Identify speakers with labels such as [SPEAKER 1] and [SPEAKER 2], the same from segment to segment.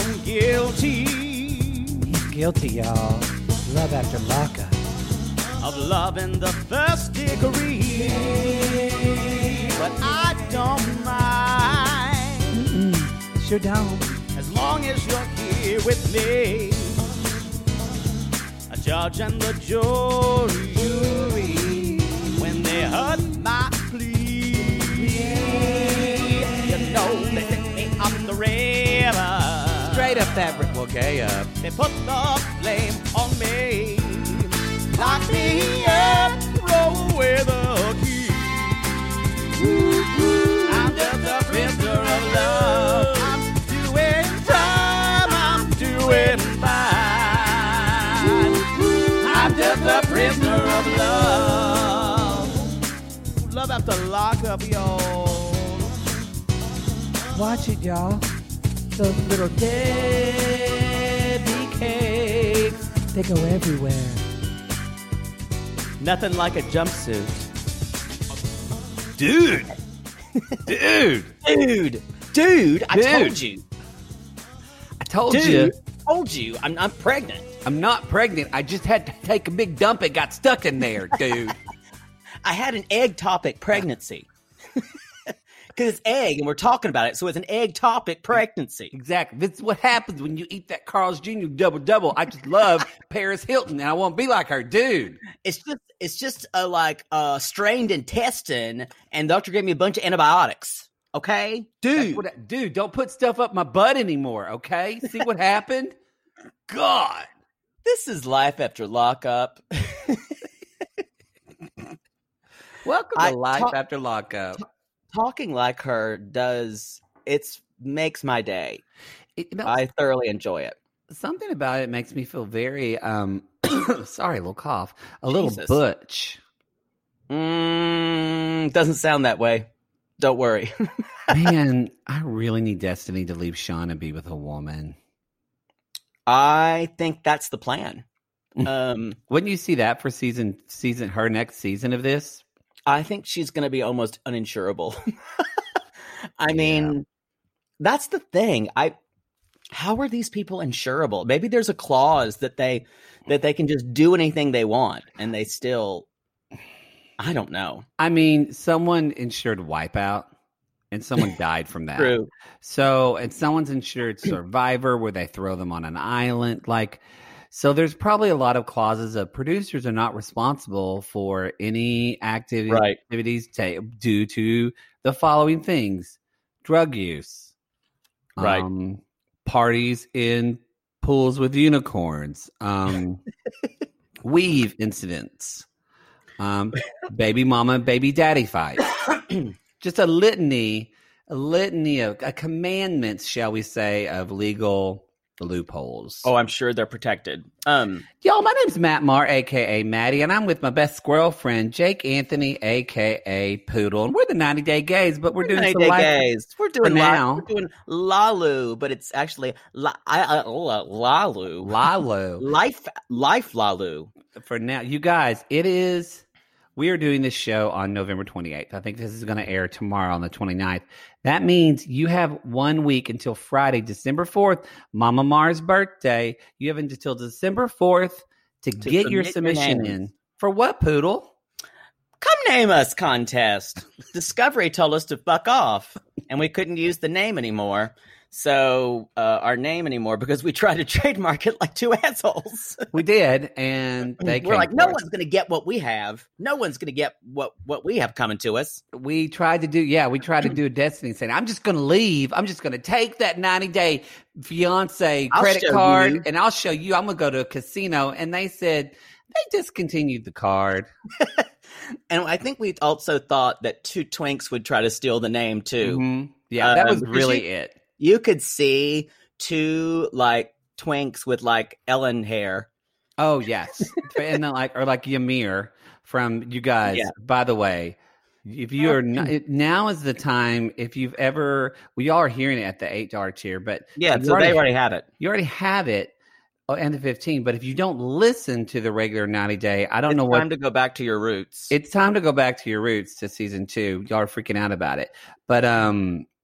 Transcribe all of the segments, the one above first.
[SPEAKER 1] found guilty.
[SPEAKER 2] He's guilty, y'all. Love after lockup.
[SPEAKER 1] Of love in the first degree. But I don't mind.
[SPEAKER 2] Sure don't.
[SPEAKER 1] As long as you're here with me. A judge and the jury. When they heard my plea. You know they picked me up the river.
[SPEAKER 2] Straight up that well, gay up.
[SPEAKER 1] They put the blame on me. Lock me up, throw away the key. I'm just a prisoner of love. I'm doing time, I'm doing fine. I'm just a prisoner of love. Love after lockup, y'all.
[SPEAKER 2] Watch it, y'all. Those little Debbie cakes, they go everywhere.
[SPEAKER 1] Nothing like a jumpsuit.
[SPEAKER 3] Dude.
[SPEAKER 4] I told you.
[SPEAKER 3] I told
[SPEAKER 4] Dude,
[SPEAKER 3] you.
[SPEAKER 4] I told you. I'm pregnant.
[SPEAKER 3] I'm not pregnant. I just had to take a big dump. It got stuck in there, dude.
[SPEAKER 4] I had an egg topic pregnancy. Because it's egg, and we're talking about it, so it's an egg topic pregnancy.
[SPEAKER 3] Exactly. This is what happens when you eat that Carl's Jr. double. I just love Paris Hilton, and I want to be like her, dude.
[SPEAKER 4] It's just a strained intestine, and the doctor gave me a bunch of antibiotics. Okay, dude.
[SPEAKER 3] Dude, don't put stuff up my butt anymore. Okay, see what happened? God,
[SPEAKER 4] this is life after lockup.
[SPEAKER 3] Welcome to Life After Lockup.
[SPEAKER 4] Talking like her makes my day. I thoroughly enjoy it.
[SPEAKER 3] Something about it makes me feel very, sorry, a little cough, a little butch.
[SPEAKER 4] Doesn't sound that way. Don't worry.
[SPEAKER 3] Man, I really need Destiny to leave Sean and be with a woman.
[SPEAKER 4] I think that's the plan.
[SPEAKER 3] Wouldn't you see that for her next season of this?
[SPEAKER 4] I think she's going to be almost uninsurable. I mean, that's the thing. How are these people insurable? Maybe there's a clause that they can just do anything they want, and they still. I don't know.
[SPEAKER 3] I mean, someone insured Wipeout, and someone died from that.
[SPEAKER 4] True.
[SPEAKER 3] So, and someone's insured Survivor, where they throw them on an island, like. So there's probably a lot of clauses of producers are not responsible for any activities due to the following things: drug use, parties in pools with unicorns, weave incidents, baby mama, baby daddy fight. Just a litany of commandments, shall we say, of legal loopholes.
[SPEAKER 4] Oh, I'm sure they're protected.
[SPEAKER 3] Y'all, my name's Matt Marr, a.k.a. Maddie, and I'm with my best squirrel friend, Jake Anthony, a.k.a. Poodle. And we're the 90-Day Gays, but we're doing
[SPEAKER 4] 90-Day Gays. We're doing
[SPEAKER 3] now.
[SPEAKER 4] We're doing Lalu, but it's actually Lalu. Life Lalu.
[SPEAKER 3] For now, you guys, we are doing this show on November 28th. I think this is going to air tomorrow on the 29th. That means you have 1 week until Friday, December 4th, Mama Mar's birthday. You have until December 4th to get your submission in. For what, Poodle?
[SPEAKER 4] Come Name Us contest. Discovery told us to fuck off, and we couldn't use the name anymore. So our name anymore because we tried to trademark it like two assholes.
[SPEAKER 3] We did, and
[SPEAKER 4] we're like, no one's going to get what we have. No one's going to get what we have coming to us.
[SPEAKER 3] We tried to do a Destiny saying, I'm just going to leave. I'm just going to take that 90-day fiance credit card, and I'll show you. I'm going to go to a casino. And they said they discontinued the card.
[SPEAKER 4] And I think we also thought that two twinks would try to steal the name too.
[SPEAKER 3] Mm-hmm. Yeah, that was really it.
[SPEAKER 4] You could see two twinks with Ellen hair.
[SPEAKER 3] Oh yes, and then like Ymir from you guys. Yeah. By the way, if you are not, now is the time. If you've ever, we all are hearing it at the $8 tier, but
[SPEAKER 4] yeah, so they already have it.
[SPEAKER 3] You already have it. And the 15, but if you don't listen to the regular 90-day, I don't know what.
[SPEAKER 4] It's time to go back to your roots.
[SPEAKER 3] It's time to go back to your roots to season 2. Y'all are freaking out about it, but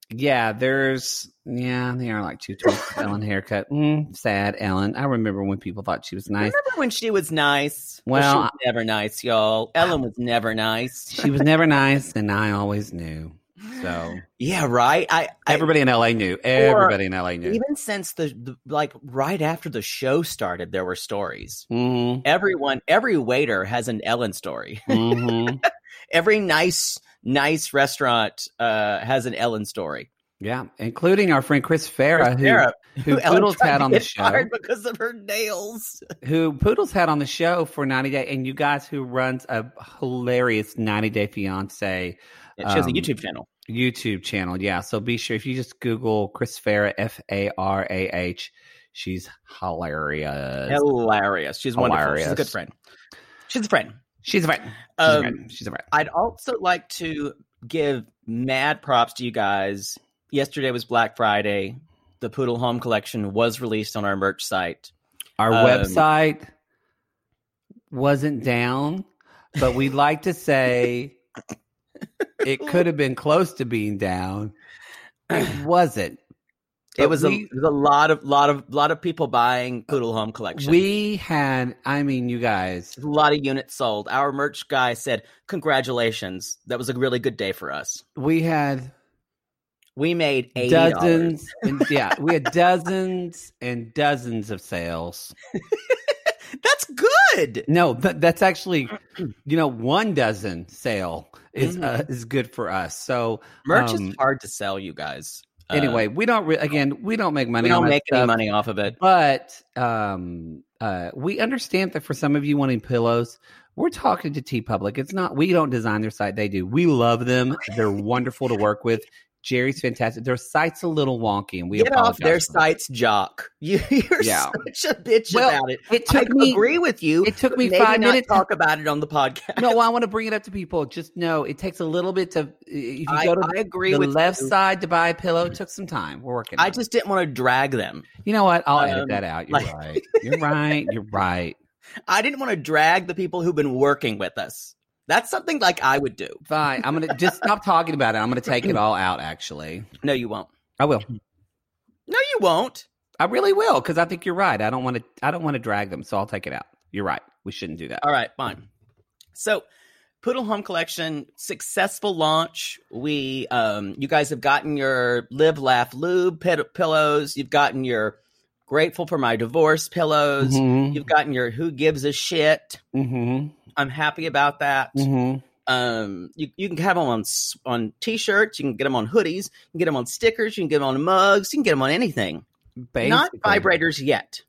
[SPEAKER 3] Yeah, they are like 2 tweets. Ellen haircut. Sad Ellen. I remember when people thought she was nice.
[SPEAKER 4] Remember when she was nice?
[SPEAKER 3] Well,
[SPEAKER 4] she was never nice, y'all. Ellen was never nice.
[SPEAKER 3] She was never nice, and I always knew. So
[SPEAKER 4] yeah, right.
[SPEAKER 3] Everybody in LA knew. Everybody in LA knew.
[SPEAKER 4] Even since the like right after the show started, there were stories.
[SPEAKER 3] Mm-hmm.
[SPEAKER 4] Every waiter has an Ellen story.
[SPEAKER 3] Mm-hmm.
[SPEAKER 4] Every nice restaurant has an Ellen story.
[SPEAKER 3] Yeah, including our friend Chris Farah, who Poodles had on the show
[SPEAKER 4] because of her nails.
[SPEAKER 3] Who Poodles had on the show for 90 Day, and you guys who runs a hilarious 90 Day Fiance.
[SPEAKER 4] She has a YouTube channel.
[SPEAKER 3] Yeah. So be sure if you just Google Chris Farah, Farah, she's hilarious.
[SPEAKER 4] She's wonderful. She's a good friend. She's a friend.
[SPEAKER 3] She's a friend.
[SPEAKER 4] I'd also like to give mad props to you guys. Yesterday was Black Friday. The Poodle Home Collection was released on our merch site.
[SPEAKER 3] Our website wasn't down, but we'd like to say it could have been close to being down. It wasn't.
[SPEAKER 4] It was a lot of people buying Poodle Home Collection.
[SPEAKER 3] We had, you guys,
[SPEAKER 4] a lot of units sold. Our merch guy said, "Congratulations, that was a really good day for us."
[SPEAKER 3] We made
[SPEAKER 4] $80.
[SPEAKER 3] dozens, we had dozens and dozens of sales.
[SPEAKER 4] That's good.
[SPEAKER 3] No, that's actually, 1 dozen sale is good for us. So
[SPEAKER 4] merch is hard to sell, you guys.
[SPEAKER 3] Anyway, we don't make money.
[SPEAKER 4] We don't make any money off of it.
[SPEAKER 3] But we understand that for some of you wanting pillows, we're talking to TeePublic. It's not. We don't design their site; they do. We love them. They're wonderful to work with. Jerry's fantastic. Their site's a little wonky, and we
[SPEAKER 4] get off their site's jock. You're such a bitch about it. I agree with you.
[SPEAKER 3] It took me 5 minutes
[SPEAKER 4] to talk about it on the podcast.
[SPEAKER 3] No, I want to bring it up to people. Just know it takes a little bit to. If you go to the left side to buy a pillow, it took some time. We're working.
[SPEAKER 4] I just didn't want to drag them.
[SPEAKER 3] You know what? I'll edit that out. You're right. You're right. You're right.
[SPEAKER 4] I didn't want to drag the people who've been working with us. That's something like I would do.
[SPEAKER 3] Fine. I'm going to just stop talking about it. I'm going to take it all out, actually.
[SPEAKER 4] No, you won't.
[SPEAKER 3] I will.
[SPEAKER 4] No, you won't.
[SPEAKER 3] I really will, because I think you're right. I don't want to drag them, so I'll take it out. You're right. We shouldn't do that.
[SPEAKER 4] All right, fine. So, Poodle Home Collection, successful launch. You guys have gotten your Live, Laugh, Lube pillows. You've gotten your Grateful for My Divorce pillows. Mm-hmm. You've gotten your Who Gives a Shit.
[SPEAKER 3] Mm-hmm.
[SPEAKER 4] I'm happy about that.
[SPEAKER 3] Mm-hmm.
[SPEAKER 4] You can have them on T-shirts. You can get them on hoodies. You can get them on stickers. You can get them on mugs. You can get them on anything.
[SPEAKER 3] Basically.
[SPEAKER 4] Not vibrators yet.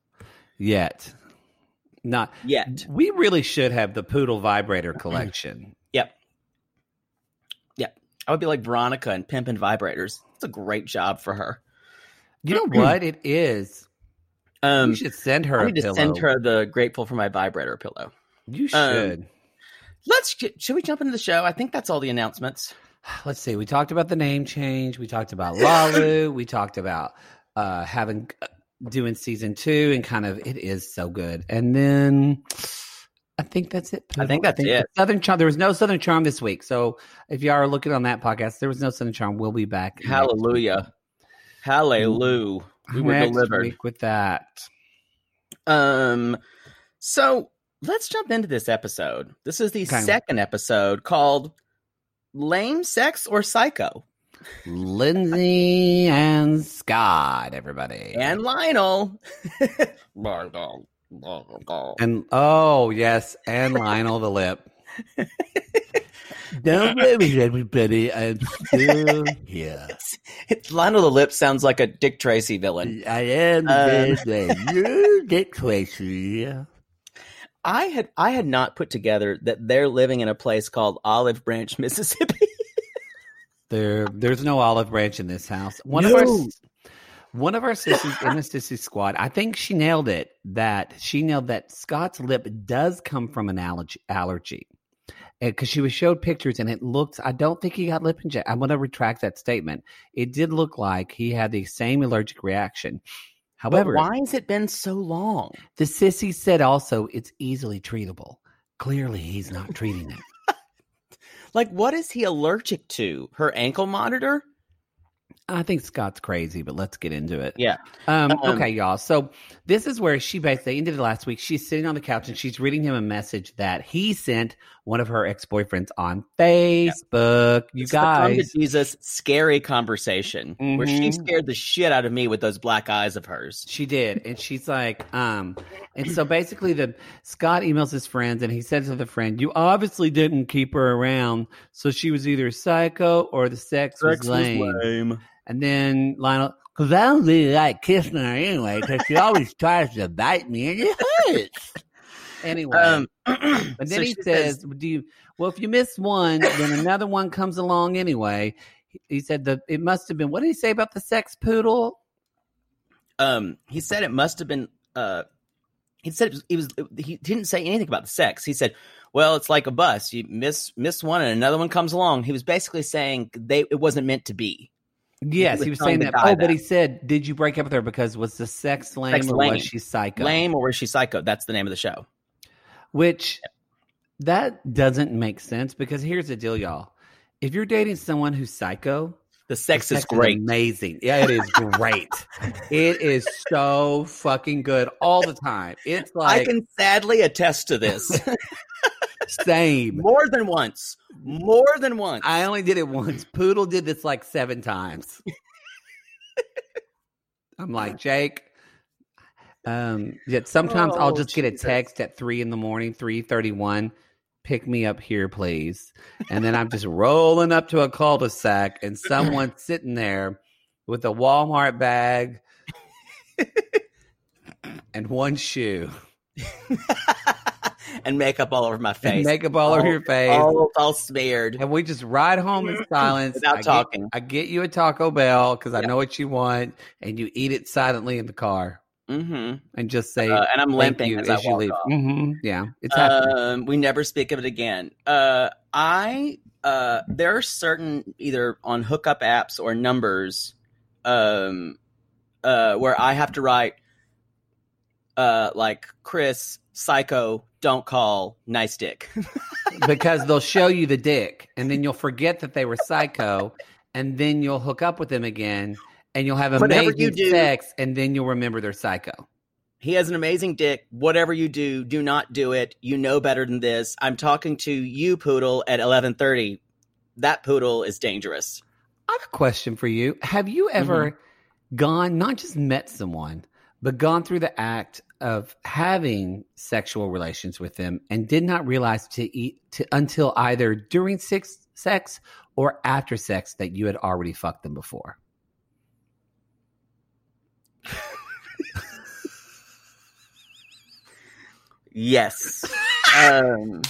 [SPEAKER 3] Not yet. We really should have the Poodle vibrator collection.
[SPEAKER 4] Yep. I would be like Veronica and Pimpin' Vibrators. It's a great job for her.
[SPEAKER 3] You know what? It is. You should send her a pillow.
[SPEAKER 4] Send her the Grateful for My Vibrator pillow.
[SPEAKER 3] You should.
[SPEAKER 4] Should we jump into the show? I think that's all the announcements.
[SPEAKER 3] Let's see. We talked about the name change. We talked about Lalu. We talked about doing season 2 and kind of it is so good. And then I think that's it.
[SPEAKER 4] I think it.
[SPEAKER 3] Southern Charm. There was no Southern Charm this week. So if you are looking on that podcast, there was no Southern Charm. We'll be back.
[SPEAKER 4] Hallelujah. Hallelujah. We were delivered
[SPEAKER 3] week with that.
[SPEAKER 4] So let's jump into this episode. This is the second episode called Lame Sex or Psycho.
[SPEAKER 3] Lindsay and Scott, everybody.
[SPEAKER 4] And Lionel.
[SPEAKER 3] And yes, and Lionel the Lip. Don't worry, everybody. I'm still here.
[SPEAKER 4] Lionel the Lip sounds like a Dick Tracy villain.
[SPEAKER 3] I am you're Dick Tracy.
[SPEAKER 4] I had not put together that they're living in a place called Olive Branch, Mississippi.
[SPEAKER 3] There's no Olive Branch in this house. One of our sisters in the Sissy Squad, I think she nailed it. That Scott's lip does come from an allergy. Because she was showed pictures and it looked, I don't think he got lip injection. I'm going to retract that statement. It did look like he had the same allergic reaction. However,
[SPEAKER 4] but why has it been so long?
[SPEAKER 3] The sissy said also it's easily treatable. Clearly, he's not treating it.
[SPEAKER 4] Like, what is he allergic to? Her ankle monitor?
[SPEAKER 3] I think Scott's crazy, but let's get into it.
[SPEAKER 4] Yeah.
[SPEAKER 3] Okay, y'all. So this is where she basically ended it last week. She's sitting on the couch and she's reading him a message that he sent one of her ex-boyfriends on Facebook. You
[SPEAKER 4] It's the come to
[SPEAKER 3] guys.
[SPEAKER 4] Jesus scary conversation where she scared the shit out of me with those black eyes of hers.
[SPEAKER 3] She did. And she's like, and so basically Scott emails his friends and he says to the friend, you obviously didn't keep her around. So she was either psycho or the sex was lame. And then Lionel, because I don't really like kissing her anyway, because she always tries to bite me and it hurts. Anyway, but then
[SPEAKER 4] so
[SPEAKER 3] he says, if you miss one, then another one comes along anyway. He said it must have been, what did he say about the sex poodle?
[SPEAKER 4] He said it must have been, he said he didn't say anything about the sex. He said, well, it's like a bus. You miss one and another one comes along. He was basically saying it wasn't meant to be.
[SPEAKER 3] Yes, he was saying that. Oh, but he said, did you break up with her because was the sex lame was she psycho?
[SPEAKER 4] Lame or was she psycho? That's the name of the show.
[SPEAKER 3] Which, that doesn't make sense because here's the deal, y'all. If you're dating someone who's psycho,
[SPEAKER 4] the sex is great.
[SPEAKER 3] Amazing. Yeah, it is great. It is so fucking good all the time. It's like...
[SPEAKER 4] I can sadly attest to this.
[SPEAKER 3] Same.
[SPEAKER 4] More than once.
[SPEAKER 3] I only did it once. Poodle did this like 7 times. I'm like, Jake. Yet sometimes I'll just get a text at 3 a.m, 3:31. Pick me up here, please. And then I'm just rolling up to a cul-de-sac and someone's sitting there with a Walmart bag and one shoe.
[SPEAKER 4] And makeup all over my face.
[SPEAKER 3] Over your face.
[SPEAKER 4] All smeared.
[SPEAKER 3] And we just ride home in silence.
[SPEAKER 4] Without talking.
[SPEAKER 3] I get you a Taco Bell because I know what you want. And you eat it silently in the car.
[SPEAKER 4] Mm-hmm.
[SPEAKER 3] And just say,
[SPEAKER 4] and I'm limping as I walk off.
[SPEAKER 3] Mm-hmm. Yeah, it's happening.
[SPEAKER 4] We never speak of it again. There are certain, either on hookup apps or numbers, where I have to write, like, Chris, psycho, don't call, nice dick.
[SPEAKER 3] Because they'll show you the dick, and then you'll forget that they were psycho, and then you'll hook up with them again, and you'll have amazing sex, and then you'll remember they're psycho.
[SPEAKER 4] He has an amazing dick. Whatever you do not do it. You know better than this. I'm talking to you, Poodle, at 11:30. That Poodle is dangerous.
[SPEAKER 3] I have a question for you. Have you ever gone, not just met someone, but gone through the act of having sexual relations with them and did not realize until either during sex or after sex that you had already fucked them before?
[SPEAKER 4] Yes. And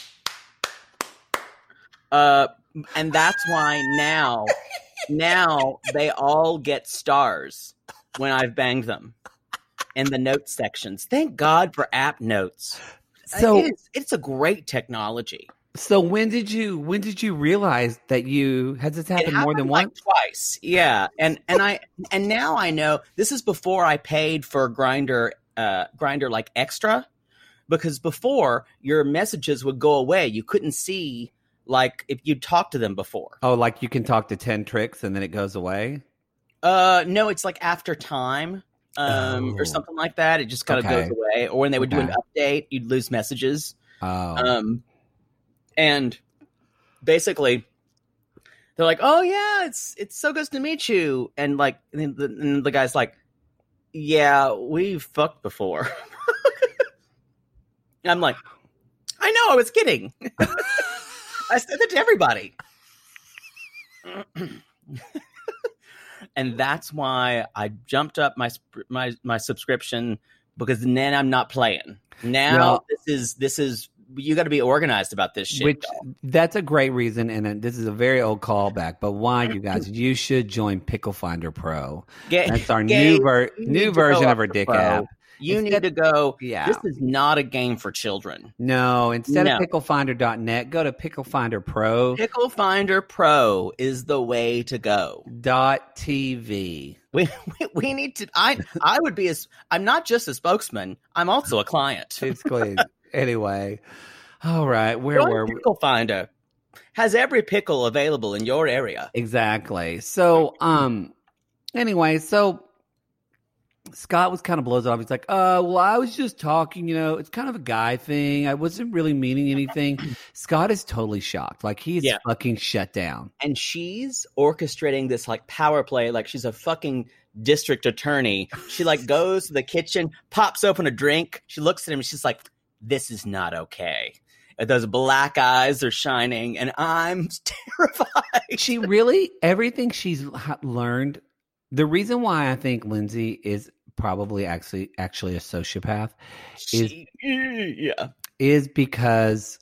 [SPEAKER 4] that's why now they all get stars when I've banged them in the notes sections. Thank God for app notes. So it's a great technology.
[SPEAKER 3] So when did you realize that has this happened more than once?
[SPEAKER 4] Like twice. Yeah. And now I know this is before I paid for Grindr like extra. Because before, your messages would go away. You couldn't see, like, if you talked to them before.
[SPEAKER 3] Oh, like you can talk to 10 tricks and then it goes away?
[SPEAKER 4] No, it's like after time or something like that. It just kind of goes away. Or when they would do an update, you'd lose messages.
[SPEAKER 3] Oh.
[SPEAKER 4] And basically, they're like, oh, yeah, it's so good to meet you. And, like, and the guy's like, yeah, we've fucked before. I'm like, I know, I was kidding. I said that to everybody. And that's why I jumped up my subscription, because then I'm not playing. Now this is you got to be organized about this shit.
[SPEAKER 3] That's a great reason, and this is a very old callback. But why, you guys? You should join Pickle Finder Pro. That's our new version of our dick app.
[SPEAKER 4] You need to go. Yeah. This is not a game for children.
[SPEAKER 3] No. Instead of picklefinder.net, go to Pickle Finder Pro.
[SPEAKER 4] Pickle Finder Pro is the way to go.
[SPEAKER 3] .tv.
[SPEAKER 4] We need to. I would be. I'm not just a spokesman. I'm also a client.
[SPEAKER 3] It's clean. Anyway, all right. Where were we?
[SPEAKER 4] Pickle Finder. has every pickle available in your area.
[SPEAKER 3] Exactly. So, anyway, so Scott was kind of blows off. He's like, well, I was just talking, it's kind of a guy thing. I wasn't really meaning anything. Scott is totally shocked. Like, he's fucking shut down.
[SPEAKER 4] And she's orchestrating this like power play. Like she's a fucking district attorney. She like goes to the kitchen, pops open a drink. She looks at him and she's like, this is not okay. And those black eyes are shining and I'm terrified.
[SPEAKER 3] She really, everything she's learned, the reason why I think Lindsay is probably actually a sociopath is because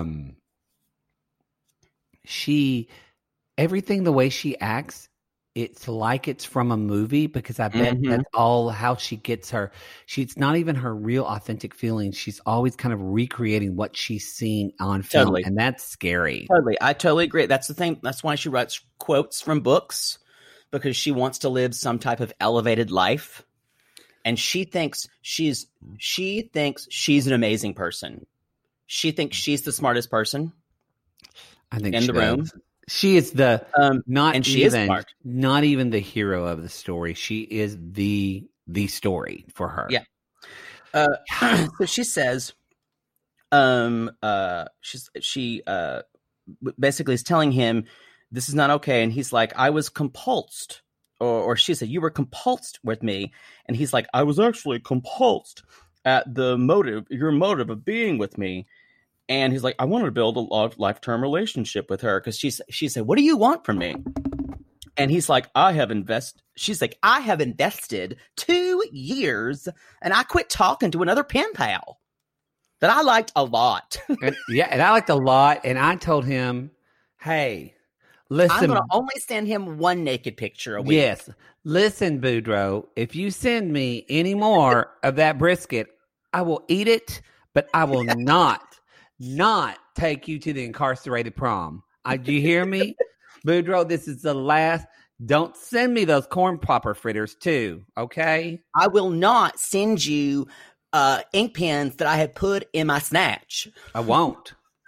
[SPEAKER 3] she, everything the way she acts, it's like it's from a movie, because I bet that's all how she gets her. It's not even her real authentic feelings. She's always kind of recreating what she's seeing on film.
[SPEAKER 4] Totally.
[SPEAKER 3] And that's scary.
[SPEAKER 4] Totally. I totally agree. That's the thing. That's why she writes quotes from books, because she wants to live some type of elevated life. And she thinks she's an amazing person. She thinks she's the smartest person in the room.
[SPEAKER 3] She is the not even the hero of the story. She is the story for her.
[SPEAKER 4] Yeah. So she says, she basically is telling him this is not okay, and he's like, I was compulsed, or she said, you were compulsed with me, and he's like, I was actually compulsed at your motive of being with me. And he's like, I wanted to build a lifetime relationship with her, because she said, what do you want from me? And he's like, she's like, I have invested 2 years and I quit talking to another pen pal that I liked a lot.
[SPEAKER 3] and I liked a lot. And I told him, hey, listen,
[SPEAKER 4] I'm going to only send him one naked picture a week.
[SPEAKER 3] Yes. Listen, Boudreaux, if you send me any more of that brisket, I will eat it, but I will not take you to the incarcerated prom. Do you hear me? Boudreaux, this is the last. Don't send me those corn popper fritters too, okay?
[SPEAKER 4] I will not send you ink pens that I have put in my snatch.
[SPEAKER 3] I won't.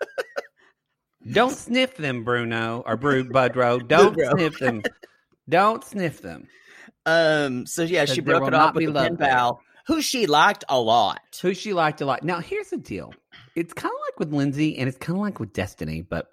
[SPEAKER 3] Don't sniff them, Bruno, or Boudreaux. Don't sniff them. Don't sniff them.
[SPEAKER 4] So yeah, she broke it off with the pen pal, who she liked a lot.
[SPEAKER 3] Now, here's the deal. It's kind of like with Lindsay, and it's kind of like with Destiny, but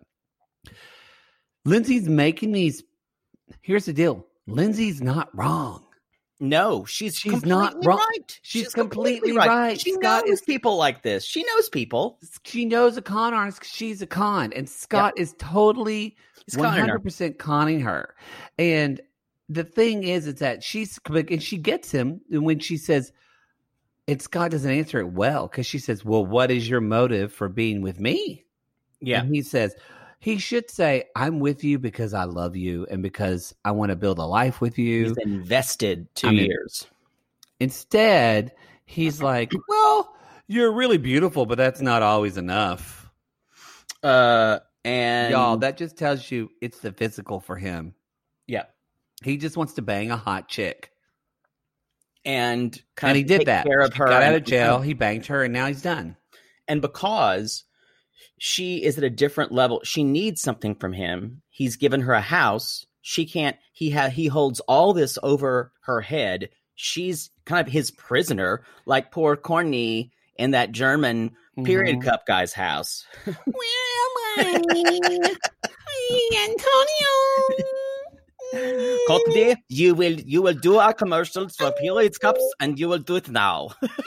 [SPEAKER 3] Lindsay's making these. Here's the deal. Lindsay's not wrong.
[SPEAKER 4] No, she's not
[SPEAKER 3] wrong.
[SPEAKER 4] Right.
[SPEAKER 3] She's completely right.
[SPEAKER 4] She knows people like this. She knows people.
[SPEAKER 3] She knows a con artist because she's a con, and Scott is totally 100% conning her. And the thing is that and she gets him when she says, and Scott doesn't answer it well, because she says, well, what is your motive for being with me?
[SPEAKER 4] Yeah.
[SPEAKER 3] And he should say, I'm with you because I love you and because I want to build a life with you.
[SPEAKER 4] He's invested 2 years.
[SPEAKER 3] Instead, he's like, well, you're really beautiful, but that's not always enough.
[SPEAKER 4] And
[SPEAKER 3] y'all, that just tells you it's the physical for him.
[SPEAKER 4] Yeah.
[SPEAKER 3] He just wants to bang a hot chick.
[SPEAKER 4] And
[SPEAKER 3] he did that.
[SPEAKER 4] Care of her.
[SPEAKER 3] Got out of jail. He banged her, and now he's done.
[SPEAKER 4] And because she is at a different level, she needs something from him. He's given her a house. She can't. He holds all this over her head. She's kind of his prisoner, like poor Corny in that German period cup guy's house.
[SPEAKER 5] Where am I? Hi, Antonio.
[SPEAKER 4] Courtney, you will do our commercials for periods cups, and you will do it now.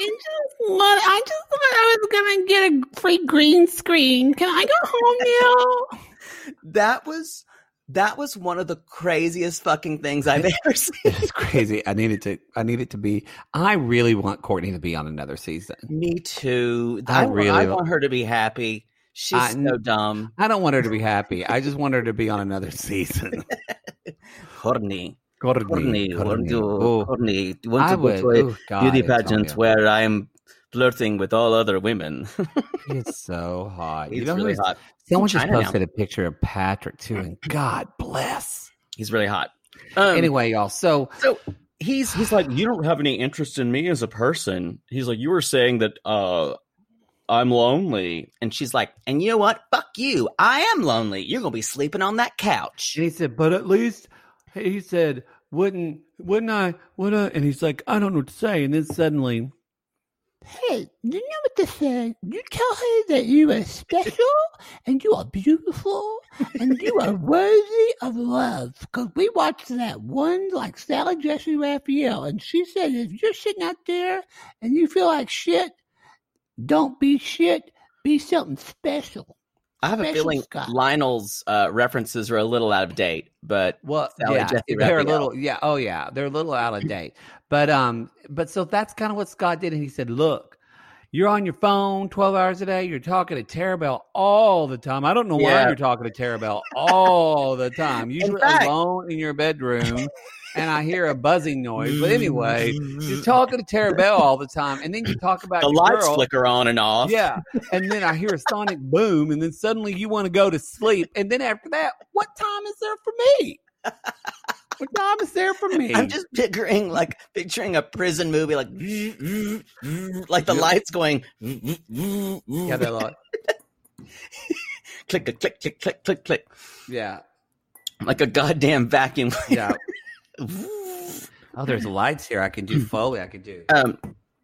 [SPEAKER 5] I just thought I was gonna get a free green screen. Can I go home now?
[SPEAKER 4] That was one of the craziest fucking things I've ever seen.
[SPEAKER 3] It's crazy. I need it to be. I really want Courtney to be on another season.
[SPEAKER 4] Me too. I want her to be happy. She's so dumb.
[SPEAKER 3] I don't want her to be happy. I just want her to be on another season.
[SPEAKER 4] Courtney.
[SPEAKER 3] Oh,
[SPEAKER 4] You want to go to a beauty pageant where I'm flirting with all other women.
[SPEAKER 3] He's so hot.
[SPEAKER 4] He's really hot.
[SPEAKER 3] Someone just posted a picture of Patrick too, and God bless.
[SPEAKER 4] He's really hot.
[SPEAKER 3] Anyway, y'all. So
[SPEAKER 4] he's like, you don't have any interest in me as a person. He's like, you were saying that I'm lonely. And she's like, and you know what? Fuck you. I am lonely. You're going to be sleeping on that couch.
[SPEAKER 3] And he said, but at least, he said, wouldn't I? And he's like, I don't know what to say. And then suddenly,
[SPEAKER 5] hey, you know what to say? You tell her that you are special and you are beautiful and you are worthy of love. Because we watched that one, like Sally Jesse Raphael, and she said, if you're sitting out there and you feel like shit, don't be shit. Be something special.
[SPEAKER 4] I have a feeling
[SPEAKER 5] Scott.
[SPEAKER 4] Lionel's references are a little out of date, but Sally
[SPEAKER 3] yeah,
[SPEAKER 4] Jesse
[SPEAKER 3] they're a
[SPEAKER 4] Raphael.
[SPEAKER 3] little, they're a little out of date. But so that's kind of what Scott did. And he said, look, you're on your phone 12 hours a day. You're talking to Tara Bell all the time. I don't know why you're talking to Tara Bell all the time. You're alone in your bedroom. And I hear a buzzing noise. But anyway, you're talking to Tara Bell all the time. And then you talk about
[SPEAKER 4] the
[SPEAKER 3] your
[SPEAKER 4] lights
[SPEAKER 3] girl.
[SPEAKER 4] flicker on and off.
[SPEAKER 3] Yeah. And then I hear a sonic boom. And then suddenly you want to go to sleep. And then after that, what time is there for me? What time is there for me?
[SPEAKER 4] I'm just picturing a prison movie, like the lights going.
[SPEAKER 3] Yeah, they're like,
[SPEAKER 4] click, click, click, click, click, click, click.
[SPEAKER 3] yeah.
[SPEAKER 4] Like a goddamn vacuum.
[SPEAKER 3] Yeah. Oh, there's lights here. I can do Foley. I can do.
[SPEAKER 4] Oh,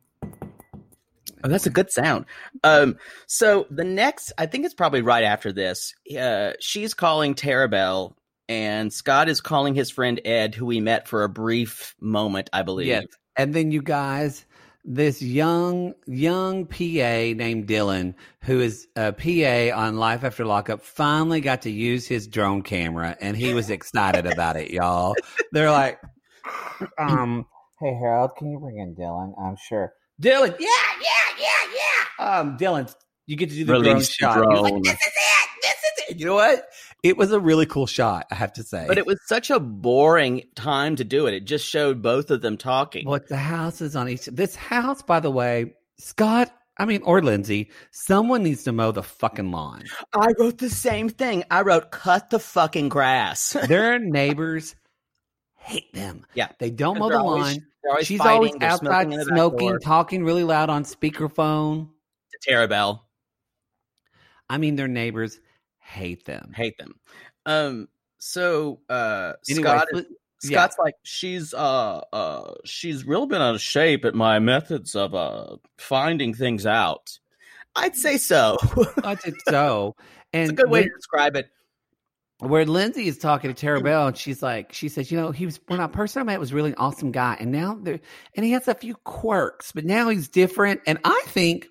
[SPEAKER 4] that's a good sound. So the next, I think it's probably right after this. She's calling Tara Bell, and Scott is calling his friend Ed, who we met for a brief moment, I believe.
[SPEAKER 3] Yes. And then you guys, this young PA named Dylan, who is a PA on Life After Lockup, finally got to use his drone camera, and he was excited about it, y'all. They're like, hey, Harold, can you bring in Dylan? I'm sure. Dylan, yeah. Dylan, you get to do the drone shot. He was like, this is it. You know what? It was a really cool shot, I have to say.
[SPEAKER 4] But it was such a boring time to do it. It just showed both of them talking.
[SPEAKER 3] Well, the houses on each. This house, by the way, Scott, or Lindsay, someone needs to mow the fucking lawn.
[SPEAKER 4] I wrote the same thing. I wrote, cut the fucking grass.
[SPEAKER 3] Their neighbors hate them.
[SPEAKER 4] Yeah.
[SPEAKER 3] They don't mow the lawn.
[SPEAKER 4] Always
[SPEAKER 3] She's
[SPEAKER 4] fighting.
[SPEAKER 3] always
[SPEAKER 4] They're
[SPEAKER 3] outside smoking, talking really loud on speakerphone.
[SPEAKER 4] To Tara Bell.
[SPEAKER 3] Their neighbors hate them.
[SPEAKER 4] Anyway, Scott's like, she's really been out of shape at my methods of finding things out. I'd say so.
[SPEAKER 3] I did so. And
[SPEAKER 4] it's a good way to describe it.
[SPEAKER 3] Where Lindsay is talking to Tara Bell, and she says, when I first I met, was really an awesome guy, and now he has a few quirks, but now he's different. And I think,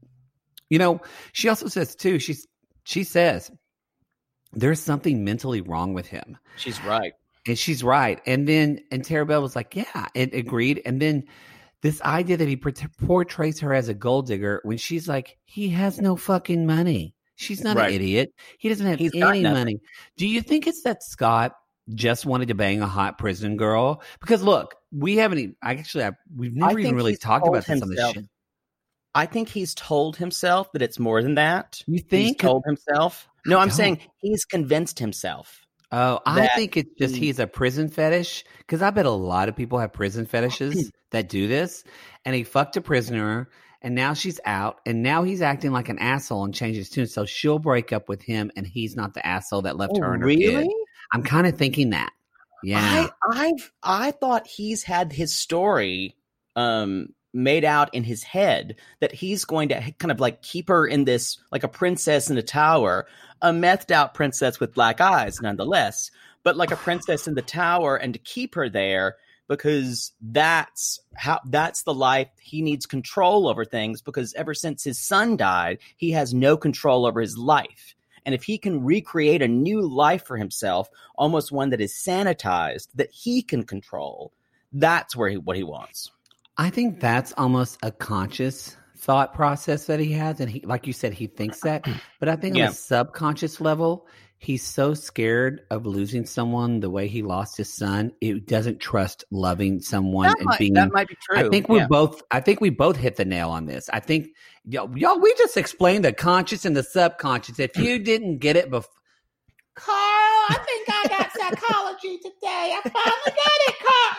[SPEAKER 3] she also says too, she says there's something mentally wrong with him.
[SPEAKER 4] She's right.
[SPEAKER 3] And she's right. And Tara Bell was like, yeah, it agreed. And then this idea that he portrays her as a gold digger when she's like, he has no fucking money. She's not an idiot. He doesn't have any money. Do you think it's that Scott just wanted to bang a hot prison girl? Because look, we've never even really talked about this on this show.
[SPEAKER 4] I think he's told himself that it's more than that.
[SPEAKER 3] You think?
[SPEAKER 4] He's told himself? No, I'm saying he's convinced himself.
[SPEAKER 3] Oh, I think it's just he's a prison fetish. Because I bet a lot of people have prison fetishes that do this. And he fucked a prisoner. And now she's out, and now he's acting like an asshole and changed his tune. So she'll break up with him, and he's not the asshole that left her and her kid. I'm kind of thinking that. Yeah,
[SPEAKER 4] I thought he's had his story made out in his head that he's going to kind of like keep her in this like a princess in a tower, a methed out princess with black eyes, nonetheless, but like a princess in the tower, and to keep her there. Because that's the life he needs control over things, because ever since his son died, he has no control over his life. And if he can recreate a new life for himself, almost one that is sanitized, that he can control, that's what he wants.
[SPEAKER 3] I think that's almost a conscious thought process that he has. And he, like you said, he thinks that. But I think on a subconscious level, he's so scared of losing someone the way he lost his son. It doesn't trust loving someone
[SPEAKER 4] that might be true.
[SPEAKER 3] I think we both hit the nail on this. I think y'all we just explained the conscious and the subconscious. If you didn't get it before,
[SPEAKER 5] Carl, I think I got psychology today. I finally got it, Carl.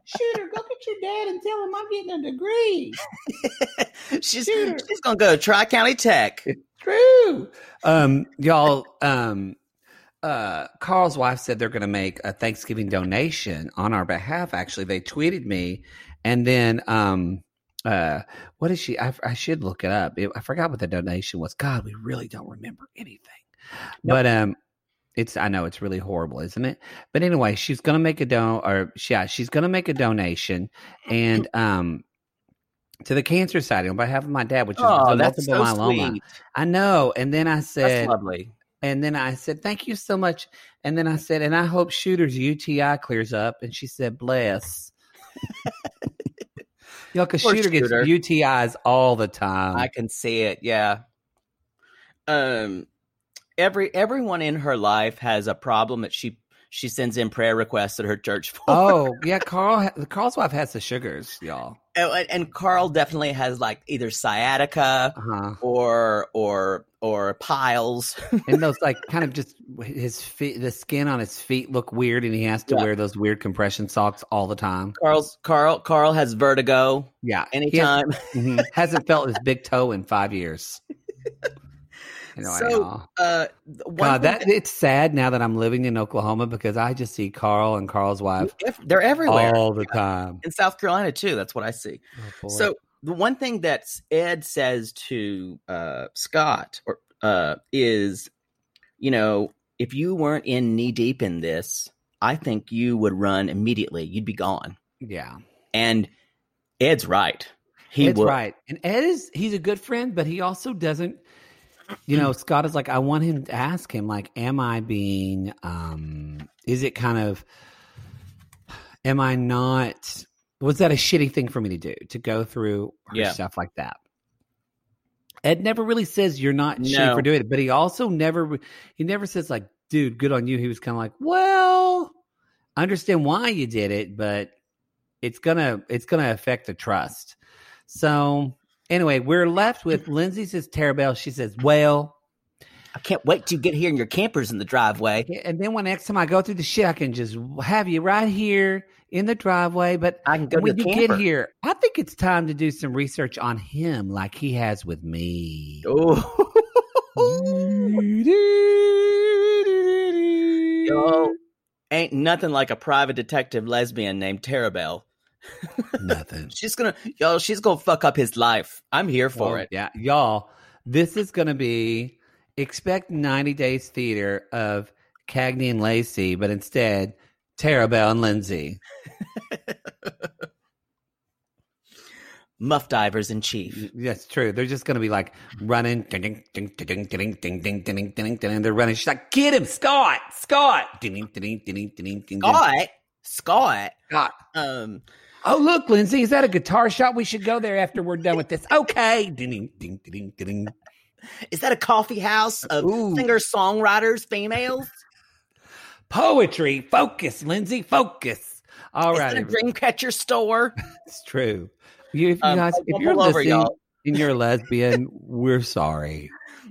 [SPEAKER 1] Shooter, go get your dad and tell him I'm getting a degree.
[SPEAKER 4] she's gonna go to Tri-County Tech.
[SPEAKER 3] True. Y'all, Carl's wife said they're going to make a Thanksgiving donation on our behalf. Actually, they tweeted me, and then, what is she? I should look it up. I forgot what the donation was. God, we really don't remember anything.
[SPEAKER 4] Nope.
[SPEAKER 3] But, I know it's really horrible, isn't it? But anyway, she's going to make she's going to make a donation and, to the Cancer Society on behalf of my dad, which is
[SPEAKER 4] that's
[SPEAKER 3] multiple
[SPEAKER 4] so
[SPEAKER 3] myeloma.
[SPEAKER 4] sweet.
[SPEAKER 3] I know. And then I said,
[SPEAKER 4] That's lovely.
[SPEAKER 3] and then I said, thank you so much. And then I said, and I hope Shooter's UTI clears up. And she said, bless. Because
[SPEAKER 4] Poor
[SPEAKER 3] Shooter gets
[SPEAKER 4] Shooter.
[SPEAKER 3] UTIs all the time.
[SPEAKER 4] I can see it. Yeah. Everyone in her life has a problem that she sends in prayer requests at her church for.
[SPEAKER 3] Oh, yeah. Carl's wife has the sugars, y'all.
[SPEAKER 4] And Carl definitely has like either sciatica
[SPEAKER 3] Uh-huh.
[SPEAKER 4] or piles.
[SPEAKER 3] And those like kind of just his feet, the skin on his feet look weird, and he has to wear those weird compression socks all the time.
[SPEAKER 4] Carl has vertigo.
[SPEAKER 3] Yeah.
[SPEAKER 4] Anytime.
[SPEAKER 3] Hasn't felt his big toe in 5 years. It's sad now that I'm living in Oklahoma because I just see Carl and Carl's wife
[SPEAKER 4] They're everywhere
[SPEAKER 3] all the time.
[SPEAKER 4] in South Carolina too. That's what I see.
[SPEAKER 3] Oh, boy.
[SPEAKER 4] So the one thing that Ed says to Scott is, if you weren't in knee deep in this, I think you would run immediately. You'd be gone.
[SPEAKER 3] Yeah.
[SPEAKER 4] And Ed's right.
[SPEAKER 3] Ed's right. And he's a good friend, but he also doesn't, Scott is like, I want him to ask him, like, am I being, is it kind of, am I not, was that a shitty thing for me to do, to go through stuff like that? Ed never really says you're not shitty for doing it, but he also never says like, dude, good on you. He was kind of like, well, I understand why you did it, but it's gonna affect the trust. So anyway, we're left with Lindsay says Tarabelle. She says, well,
[SPEAKER 4] I can't wait to get here and your camper's in the driveway.
[SPEAKER 3] and then when next time I go through the shit, I can just have you right here in the driveway. But
[SPEAKER 4] I can go
[SPEAKER 3] when
[SPEAKER 4] to the
[SPEAKER 3] you
[SPEAKER 4] camper.
[SPEAKER 3] get here, I think it's time to do some research on him like he has with me.
[SPEAKER 4] Oh. Yo, ain't nothing like a private detective lesbian named Tarabelle.
[SPEAKER 3] Nothing.
[SPEAKER 4] She's gonna fuck up his life. I'm here for it.
[SPEAKER 3] Yeah, y'all, this is going to be, expect 90 Days Theater of Cagney and Lacey, but instead, Tarabelle and Lindsay.
[SPEAKER 4] Muff divers in chief.
[SPEAKER 3] That's true. They're just going to be like running. Ding, ding, ding, ding, ding, ding, ding, ding, ding, ding. They're running. She's like, get him, Scott. Ding, ding, ding, ding, ding, ding.
[SPEAKER 4] Scott.
[SPEAKER 3] Oh, look, Lindsay, is that a guitar shop? We should go there after we're done with this. Okay. Ding, ding, ding, ding, ding.
[SPEAKER 4] Is that a coffee house of singer-songwriters, females?
[SPEAKER 3] Poetry. Focus, Lindsay. Focus. All right.
[SPEAKER 4] Is that a Dreamcatcher store?
[SPEAKER 3] It's true. If you're listening and you're a lesbian, we're sorry.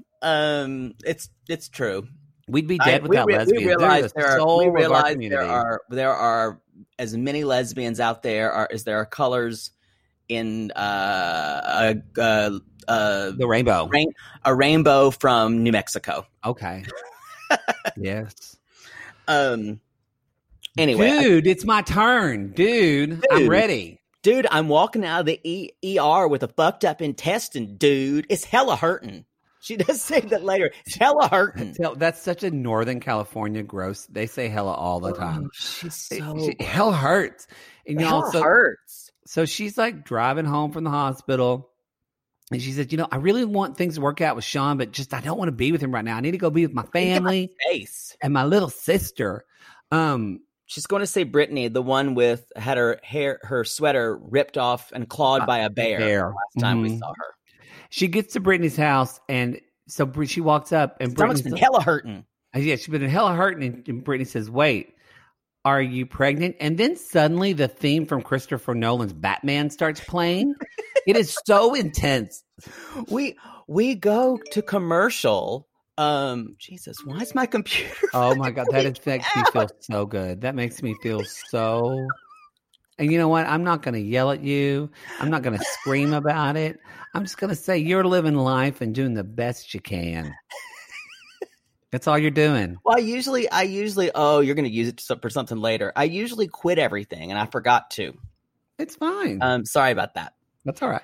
[SPEAKER 4] It's true.
[SPEAKER 3] We'd be dead without lesbians.
[SPEAKER 4] We realize
[SPEAKER 3] There
[SPEAKER 4] there are as many lesbians out there as there are colors in
[SPEAKER 3] the rainbow.
[SPEAKER 4] A rainbow from New Mexico.
[SPEAKER 3] Okay. Yes.
[SPEAKER 4] Anyway,
[SPEAKER 3] dude, it's my turn. Dude, I'm ready.
[SPEAKER 4] Dude, I'm walking out of the ER with a fucked up intestine, dude. It's hella hurting. She does say that later. It's hella hurting.
[SPEAKER 3] That's such a Northern California gross. They say hella all the time. Hell hurts. And
[SPEAKER 4] hell hurts.
[SPEAKER 3] So she's like driving home from the hospital. And she said, I really want things to work out with Sean, but just I don't want to be with him right now. I need to go be with my family and my little sister.
[SPEAKER 4] She's going to say Brittany, the one with had her sweater ripped off and clawed by a bear. Last time we saw her.
[SPEAKER 3] She gets to Brittany's house, and so she walks up, and
[SPEAKER 4] Brittany's been hella hurting.
[SPEAKER 3] Yeah, she's been hella hurting, and Brittany says, "Wait, are you pregnant?" And then suddenly, the theme from Christopher Nolan's Batman starts playing. It is so intense.
[SPEAKER 4] We go to commercial. Jesus, why is my computer?
[SPEAKER 3] Oh my God, that makes me feel so good. That makes me feel so And you know what? I'm not going to yell at you. I'm not going to scream about it. I'm just going to say you're living life and doing the best you can. That's all you're doing.
[SPEAKER 4] Well, I usually, oh, you're going to use it for something later. I usually quit everything, and I forgot to.
[SPEAKER 3] It's fine.
[SPEAKER 4] Sorry about that.
[SPEAKER 3] That's all right.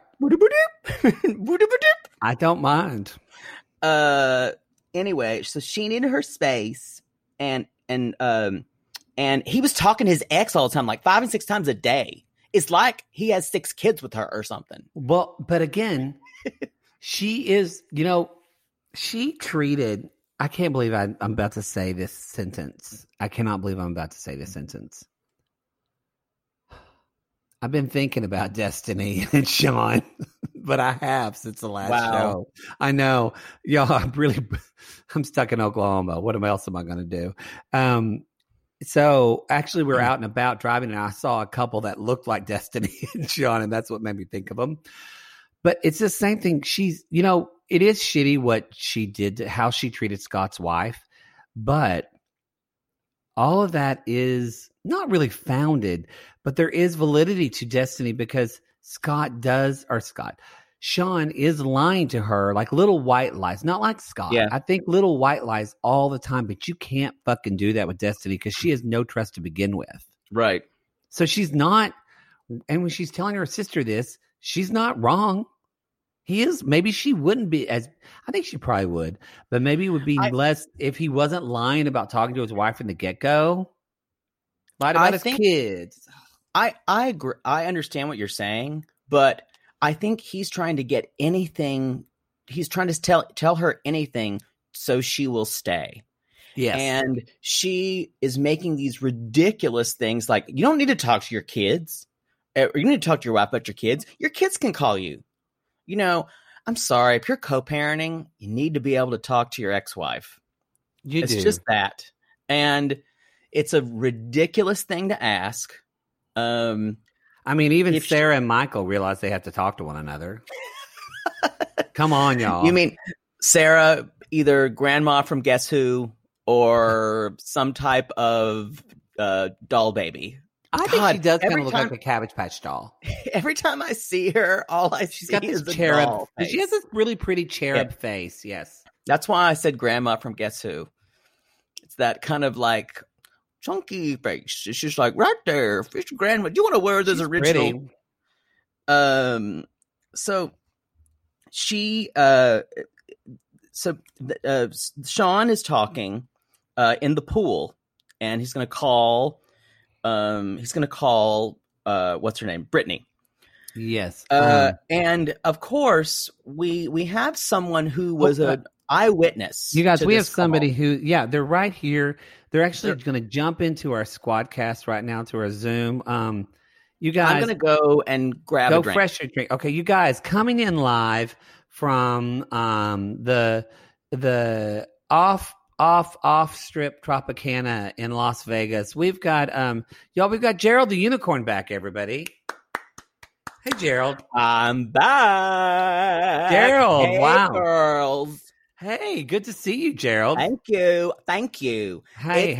[SPEAKER 3] I don't mind.
[SPEAKER 4] Anyway, so she needed her space, and he was talking to his ex all the time, like 5 and 6 times a day. It's like he has 6 kids with her or something.
[SPEAKER 3] Well, but again, she is, she treated, I can't believe I'm about to say this sentence. I cannot believe I'm about to say this sentence. I've been thinking about Destiny and Sean, but I have since the last show. I know. Y'all, I'm stuck in Oklahoma. What else am I going to do? So actually we were out and about driving, and I saw a couple that looked like Destiny and Sean, and that's what made me think of them. But it's the same thing. She's, it is shitty what she did, how she treated Scott's wife, but all of that is not really founded, but there is validity to Destiny because Sean is lying to her like little white lies, not like Scott.
[SPEAKER 4] Yeah.
[SPEAKER 3] I think little white lies all the time, but you can't fucking do that with Destiny because she has no trust to begin with.
[SPEAKER 4] Right.
[SPEAKER 3] So she's not, and when she's telling her sister this, she's not wrong. He is, maybe she wouldn't be I think she probably would, but maybe it would be less if he wasn't lying about talking to his wife from the get-go. Lied about his kids.
[SPEAKER 4] I agree. I understand what you're saying, but I think he's trying to get anything. He's trying to tell her anything so she will stay.
[SPEAKER 3] Yes. And
[SPEAKER 4] she is making these ridiculous things like, you don't need to talk to your kids. Or you need to talk to your wife about your kids. Your kids can call you. I'm sorry. If you're co-parenting, you need to be able to talk to your ex-wife. It's just that. And it's a ridiculous thing to ask.
[SPEAKER 3] Even Sarah and Michael realize they have to talk to one another. Come on, y'all.
[SPEAKER 4] You mean Sarah, either grandma from Guess Who or some type of doll baby?
[SPEAKER 3] I think she does kind of look like a Cabbage Patch doll.
[SPEAKER 4] Every time I see her, all I see is a
[SPEAKER 3] cherub
[SPEAKER 4] doll face.
[SPEAKER 3] She has this really pretty cherub face, yes.
[SPEAKER 4] That's why I said grandma from Guess Who. It's that kind of like chunky face. It's just like right there. Fish grandma. Do you want to wear this original? Pretty. So she Sean is talking in the pool, and he's going to call what's her name? Brittany.
[SPEAKER 3] Yes.
[SPEAKER 4] And of course we have someone who was an eyewitness.
[SPEAKER 3] You guys, we have somebody who, they're right here. They're actually going to jump into our Squadcast right now to our Zoom. You guys,
[SPEAKER 4] I'm going to go and grab a drink.
[SPEAKER 3] Go fresh your drink. Okay, you guys, coming in live from the off strip Tropicana in Las Vegas. We've got we've got Gerald the Unicorn back, everybody. Hey, Gerald.
[SPEAKER 4] I'm back.
[SPEAKER 3] Gerald,
[SPEAKER 4] hey,
[SPEAKER 3] wow.
[SPEAKER 4] Girls.
[SPEAKER 3] Hey, good to see you, Gerald.
[SPEAKER 4] Thank you.
[SPEAKER 3] Hey,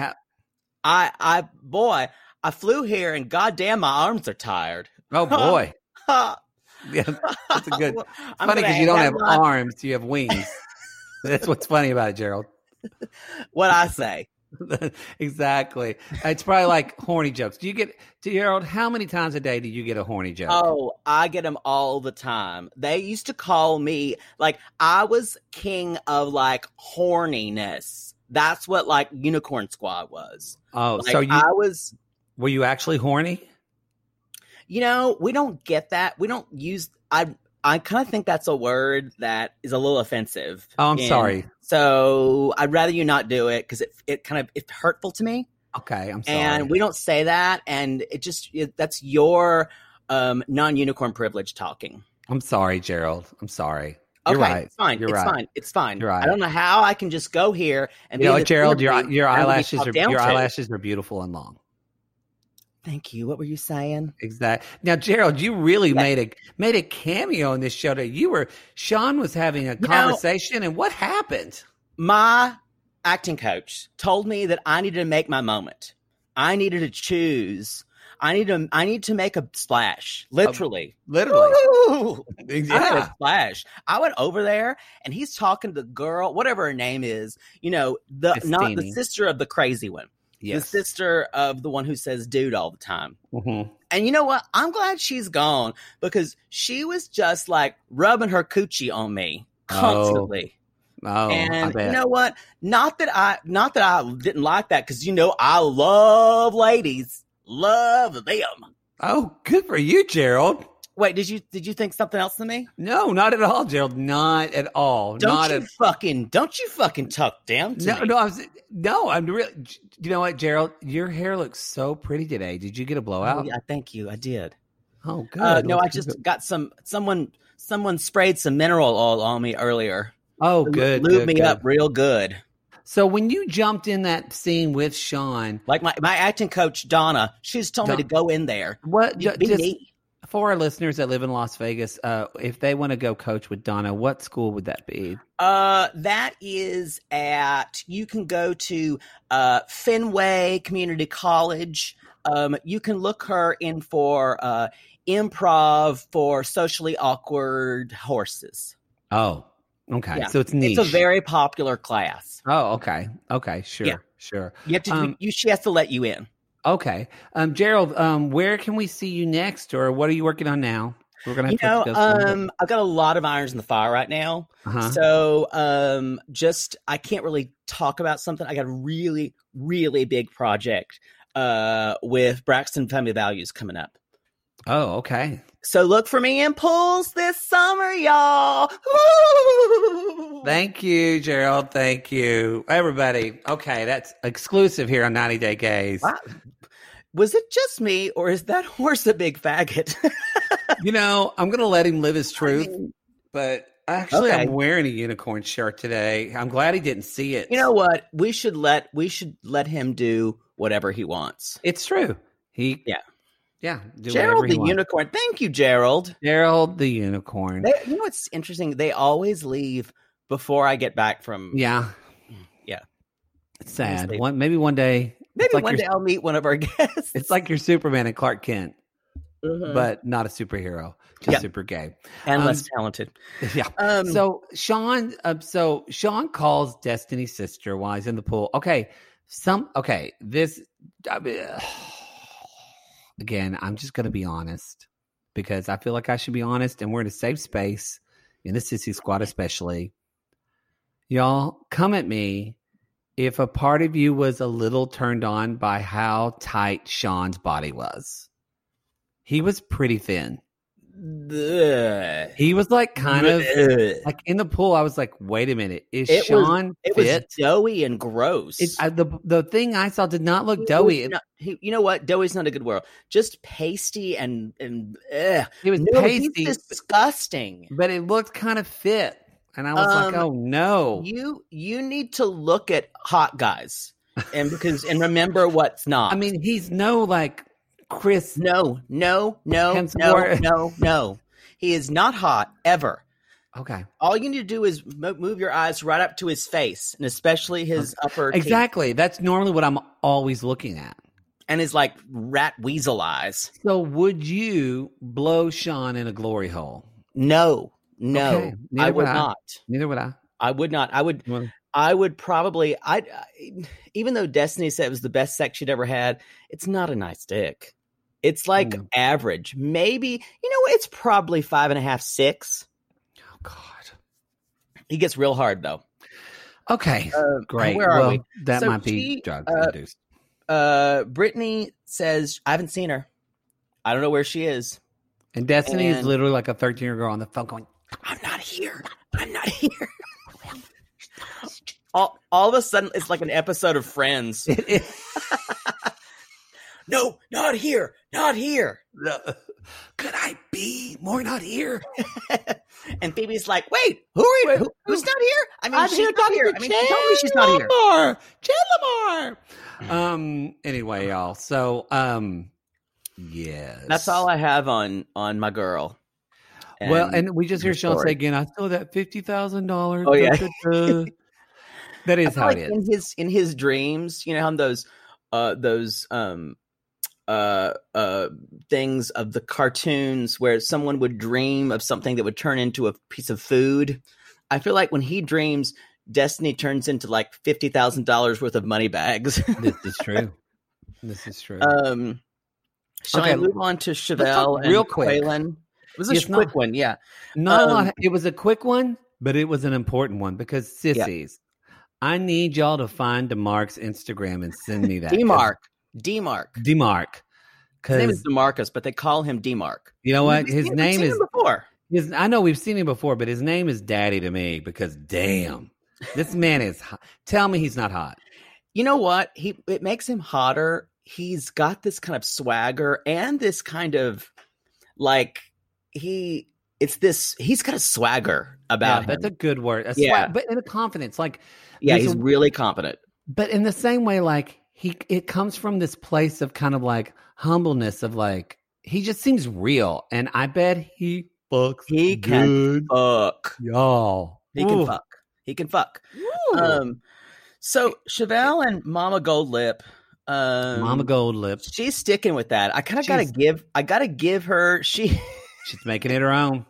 [SPEAKER 4] I flew here and goddamn, my arms are tired.
[SPEAKER 3] Oh boy. Yeah, that's a good. It's funny because you don't have arms, you have wings. That's what's funny about it, Gerald.
[SPEAKER 4] What I say.
[SPEAKER 3] Exactly. It's probably like horny jokes. Do you get, Gerald, how many times a day do you get a horny joke?
[SPEAKER 4] Oh, I get them all the time. They used to call me, like, I was king of, like, horniness. That's what, like, Unicorn Squad was.
[SPEAKER 3] Oh,
[SPEAKER 4] like,
[SPEAKER 3] so were you actually horny?
[SPEAKER 4] We don't get that. We don't use, I kind of think that's a word that is a little offensive.
[SPEAKER 3] Oh, I'm sorry.
[SPEAKER 4] So I'd rather you not do it because it's hurtful to me.
[SPEAKER 3] Okay, I'm sorry.
[SPEAKER 4] And we don't say that, and that's your non-unicorn privilege talking.
[SPEAKER 3] I'm sorry, Gerald. I'm sorry. You're
[SPEAKER 4] okay,
[SPEAKER 3] right.
[SPEAKER 4] It's fine.
[SPEAKER 3] You're
[SPEAKER 4] it's
[SPEAKER 3] right.
[SPEAKER 4] fine. It's fine.
[SPEAKER 3] You're right.
[SPEAKER 4] I don't know how I can just go here and
[SPEAKER 3] Gerald, your eyelashes are beautiful and long.
[SPEAKER 4] Thank you. What were you saying?
[SPEAKER 3] Exactly. Now, Gerald, you really made a cameo in this show. Sean was having a conversation, and what happened?
[SPEAKER 4] My acting coach told me that I needed to make my moment. I needed to choose. I need to make a splash. Literally.
[SPEAKER 3] Literally.
[SPEAKER 4] Woo! I made a splash. I went over there and he's talking to the girl, whatever her name is, not the
[SPEAKER 3] Christine.
[SPEAKER 4] sister of the crazy one.
[SPEAKER 3] Yes.
[SPEAKER 4] The sister of the one who says dude all the time.
[SPEAKER 3] Mm-hmm.
[SPEAKER 4] And you know what? I'm glad she's gone because she was just like rubbing her coochie on me constantly.
[SPEAKER 3] Oh,
[SPEAKER 4] And
[SPEAKER 3] I bet.
[SPEAKER 4] you know what? Not that I didn't like that because I love ladies, love them.
[SPEAKER 3] Oh, good for you, Gerald.
[SPEAKER 4] Wait, did you think something else to me?
[SPEAKER 3] No, not at all, Gerald. Not at all.
[SPEAKER 4] Don't you fucking talk down to me.
[SPEAKER 3] I'm really. You know what, Gerald? Your hair looks so pretty today. Did you get a blowout?
[SPEAKER 4] Oh, yeah, thank you. I did.
[SPEAKER 3] Oh, good.
[SPEAKER 4] No, I
[SPEAKER 3] Looks
[SPEAKER 4] just
[SPEAKER 3] good.
[SPEAKER 4] got someone sprayed some mineral oil on me earlier.
[SPEAKER 3] Oh, good.
[SPEAKER 4] Lube
[SPEAKER 3] good,
[SPEAKER 4] me
[SPEAKER 3] good.
[SPEAKER 4] up real good.
[SPEAKER 3] So when you jumped in that scene with Sean,
[SPEAKER 4] Like my acting coach Donna, she's told me to go in there.
[SPEAKER 3] what
[SPEAKER 4] Be
[SPEAKER 3] just
[SPEAKER 4] me.
[SPEAKER 3] for our listeners that live in Las Vegas, if they want to go coach with Donna, what school would that be?
[SPEAKER 4] That is you can go to Fenway Community College. You can look her in for improv for socially awkward horses.
[SPEAKER 3] Oh, okay.
[SPEAKER 4] Yeah.
[SPEAKER 3] So it's niche.
[SPEAKER 4] It's a very popular class.
[SPEAKER 3] Oh, okay. Okay, sure.
[SPEAKER 4] Yeah.
[SPEAKER 3] Sure.
[SPEAKER 4] You have to. She has to let you in.
[SPEAKER 3] Okay. Gerald, where can we see you next, or what are you working on now? We're gonna have to discuss some-
[SPEAKER 4] I've got a lot of irons in the fire right now.
[SPEAKER 3] Uh-huh.
[SPEAKER 4] So I can't really talk about something. I got a really, really big project with Braxton Family Values coming up.
[SPEAKER 3] Oh, okay.
[SPEAKER 4] So look for me in pools this summer, y'all. Woo!
[SPEAKER 3] Thank you, Gerald. Thank you, everybody. Okay, that's exclusive here on 90 Day Gaze.
[SPEAKER 4] Wow. Was it just me, or is that horse a big faggot?
[SPEAKER 3] I'm gonna let him live his truth, but actually,
[SPEAKER 4] Okay.
[SPEAKER 3] I'm wearing a unicorn shirt today. I'm glad he didn't see it.
[SPEAKER 4] You know what? We should let him do whatever he wants.
[SPEAKER 3] It's true. Do
[SPEAKER 4] Gerald
[SPEAKER 3] whatever he
[SPEAKER 4] the
[SPEAKER 3] wants.
[SPEAKER 4] unicorn. Thank you, Gerald.
[SPEAKER 3] Gerald the unicorn.
[SPEAKER 4] You know what's interesting? They always leave before I get back from.
[SPEAKER 3] Yeah. It's sad. Maybe one day.
[SPEAKER 4] Maybe
[SPEAKER 3] it's like
[SPEAKER 4] one
[SPEAKER 3] you're-
[SPEAKER 4] day I'll meet one of our guests.
[SPEAKER 3] It's like you're Superman and Clark Kent,
[SPEAKER 4] Mhm.
[SPEAKER 3] but not a superhero, just
[SPEAKER 4] Yeah.
[SPEAKER 3] super gay.
[SPEAKER 4] and less talented.
[SPEAKER 3] Yeah. So Sean calls Destiny's sister while he's in the pool. Again, I'm just going to be honest because I feel like I should be honest, and we're in a safe space in the Sissy Squad, especially. Y'all, come at me if a part of you was a little turned on by how tight Sean's body was. He was pretty thin.
[SPEAKER 4] Ugh.
[SPEAKER 3] He was like kind of
[SPEAKER 4] Ugh.
[SPEAKER 3] like in the pool. I was like, wait a minute, is
[SPEAKER 4] It
[SPEAKER 3] Sean
[SPEAKER 4] It was
[SPEAKER 3] fit?
[SPEAKER 4] doughy and gross.
[SPEAKER 3] The thing I saw did not look
[SPEAKER 4] It
[SPEAKER 3] doughy.
[SPEAKER 4] was not- you know what? Doughy's not a good word. Just pasty and ugh.
[SPEAKER 3] It was
[SPEAKER 4] No,
[SPEAKER 3] pasty,
[SPEAKER 4] he's disgusting.
[SPEAKER 3] but it looked kind of fit. And I was like, oh no.
[SPEAKER 4] You need to look at hot guys and remember what's not.
[SPEAKER 3] I mean, he's no like Chris.
[SPEAKER 4] no.
[SPEAKER 3] Hemsworth.
[SPEAKER 4] He is not hot ever.
[SPEAKER 3] Okay.
[SPEAKER 4] All you need to do is move your eyes right up to his face, and especially his upper teeth,
[SPEAKER 3] Exactly. That's normally what I'm always looking at.
[SPEAKER 4] and his like rat weasel eyes.
[SPEAKER 3] So would you blow Sean in a glory hole?
[SPEAKER 4] No,
[SPEAKER 3] Okay, neither
[SPEAKER 4] I would
[SPEAKER 3] would I.
[SPEAKER 4] not.
[SPEAKER 3] Neither would I.
[SPEAKER 4] I would not.
[SPEAKER 3] Well,
[SPEAKER 4] I would probably. Even though Destiny said it was the best sex she'd ever had, it's not a nice dick. It's like average. Maybe it's probably 5.5, 6.
[SPEAKER 3] Oh God.
[SPEAKER 4] He gets real hard though.
[SPEAKER 3] Okay. Great.
[SPEAKER 4] Where are
[SPEAKER 3] well,
[SPEAKER 4] we?
[SPEAKER 3] that
[SPEAKER 4] So
[SPEAKER 3] might be
[SPEAKER 4] she,
[SPEAKER 3] drug
[SPEAKER 4] uh,
[SPEAKER 3] induced.
[SPEAKER 4] Brittany says I haven't seen her. I don't know where she is.
[SPEAKER 3] And Destiny is
[SPEAKER 4] and-
[SPEAKER 3] literally like a 13-year-old girl on the phone going,
[SPEAKER 4] I'm not here. I'm not here. all of a sudden, it's like an episode of Friends. No, not here. Not here.
[SPEAKER 3] could I be more not here?
[SPEAKER 4] And Phoebe's like, wait, who are you? Who's not here? I mean,
[SPEAKER 5] I'm
[SPEAKER 4] she's
[SPEAKER 5] here
[SPEAKER 4] not
[SPEAKER 5] talking
[SPEAKER 4] here.
[SPEAKER 5] to
[SPEAKER 4] I mean, she told me she's not here.
[SPEAKER 5] Lamar.
[SPEAKER 3] Anyway, y'all. So, yes.
[SPEAKER 4] That's all I have on my girl.
[SPEAKER 3] Well, and we just hear
[SPEAKER 4] her
[SPEAKER 3] Sean
[SPEAKER 4] story.
[SPEAKER 3] say again, I stole that $50,000.
[SPEAKER 4] Oh, yeah.
[SPEAKER 3] That
[SPEAKER 4] I
[SPEAKER 3] is
[SPEAKER 4] feel
[SPEAKER 3] how
[SPEAKER 4] like
[SPEAKER 3] it is.
[SPEAKER 4] in his dreams, how those things of the cartoons where someone would dream of something that would turn into a piece of food. I feel like when he dreams, Destiny turns into like $50,000 worth of money bags.
[SPEAKER 3] This is true. This is true.
[SPEAKER 4] Shall I move on to Chevelle
[SPEAKER 3] real
[SPEAKER 4] and
[SPEAKER 3] quick.
[SPEAKER 4] Quaylen? It was a quick one, yeah.
[SPEAKER 3] No, it was a quick one, but it was an important one because sissies, I need y'all to find DeMarc's Instagram and send me that.
[SPEAKER 4] DeMarc.
[SPEAKER 3] His
[SPEAKER 4] name is DeMarcus, but they call him DeMarc.
[SPEAKER 3] You know what? His name is
[SPEAKER 4] before.
[SPEAKER 3] I know we've seen him before, but his name is Daddy to me because damn, this man is hot. Tell me he's not hot.
[SPEAKER 4] You know what? It makes him hotter. He's got this kind of swagger and this kind of like he's got a swagger about him.
[SPEAKER 3] That's a good word. But in a confidence, like
[SPEAKER 4] he's really confident.
[SPEAKER 3] But in the same way, like it comes from this place of kind of like humbleness of like he just seems real, and I bet he fucks.
[SPEAKER 4] He can fuck,
[SPEAKER 3] y'all.
[SPEAKER 4] He can fuck. So Chevelle and Mama Gold Lip. She's sticking with that. I kind of gotta give her. She's
[SPEAKER 3] making it her own.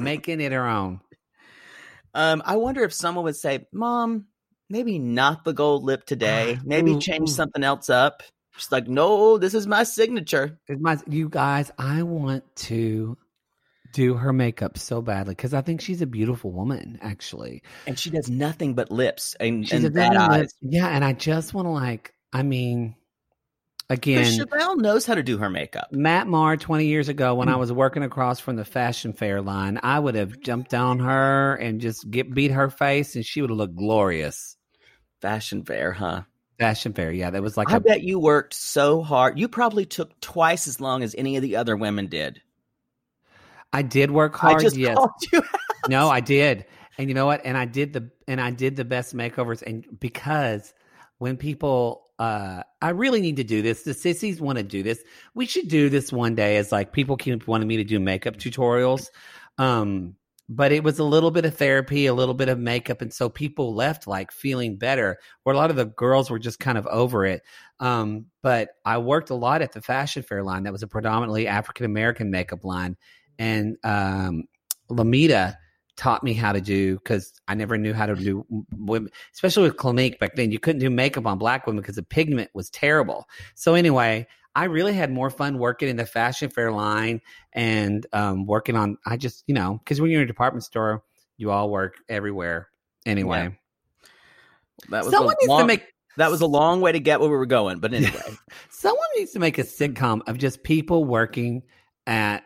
[SPEAKER 4] I wonder if someone would say, "Mom, maybe not the gold lip today. Maybe change something else up." She's like, "No, this is my signature."
[SPEAKER 3] You guys, I want to do her makeup so badly because I think she's a beautiful woman, actually.
[SPEAKER 4] And she does nothing but lips and bad eyes.
[SPEAKER 3] Yeah, and I just want to again,
[SPEAKER 4] Chevelle knows how to do her makeup.
[SPEAKER 3] Matt Maher, 20 years ago, when I was working across from the Fashion Fair line, I would have jumped on her and just beat her face, and she would have looked glorious.
[SPEAKER 4] Fashion Fair, huh?
[SPEAKER 3] Fashion Fair, yeah. That was like
[SPEAKER 4] I bet you worked so hard. You probably took twice as long as any of the other women did.
[SPEAKER 3] I did work hard.
[SPEAKER 4] I just called you out.
[SPEAKER 3] No, I did. And you know what? And I did the best makeovers, and because when people I really need to do this. The sissies want to do this. We should do this one day as like people keep wanting me to do makeup tutorials. But it was a little bit of therapy, a little bit of makeup. And so people left like feeling better, where a lot of the girls were just kind of over it. But I worked a lot at the Fashion Fair line. That was a predominantly African-American makeup line. And Lamita taught me how to do, because I never knew how to do women, especially with Clinique back then. You couldn't do makeup on black women because the pigment was terrible. So anyway, I really had more fun working in the Fashion Fair line and working on, because when you're in a department store, you all work everywhere anyway.
[SPEAKER 4] Yeah. That was a long way to get where we were going, but anyway.
[SPEAKER 3] Someone needs to make a sitcom of just people working at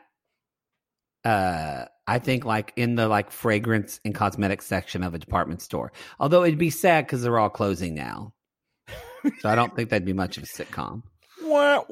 [SPEAKER 3] I think like in the like fragrance and cosmetics section of a department store. Although it'd be sad because they're all closing now. So I don't think that'd be much of a sitcom.
[SPEAKER 4] I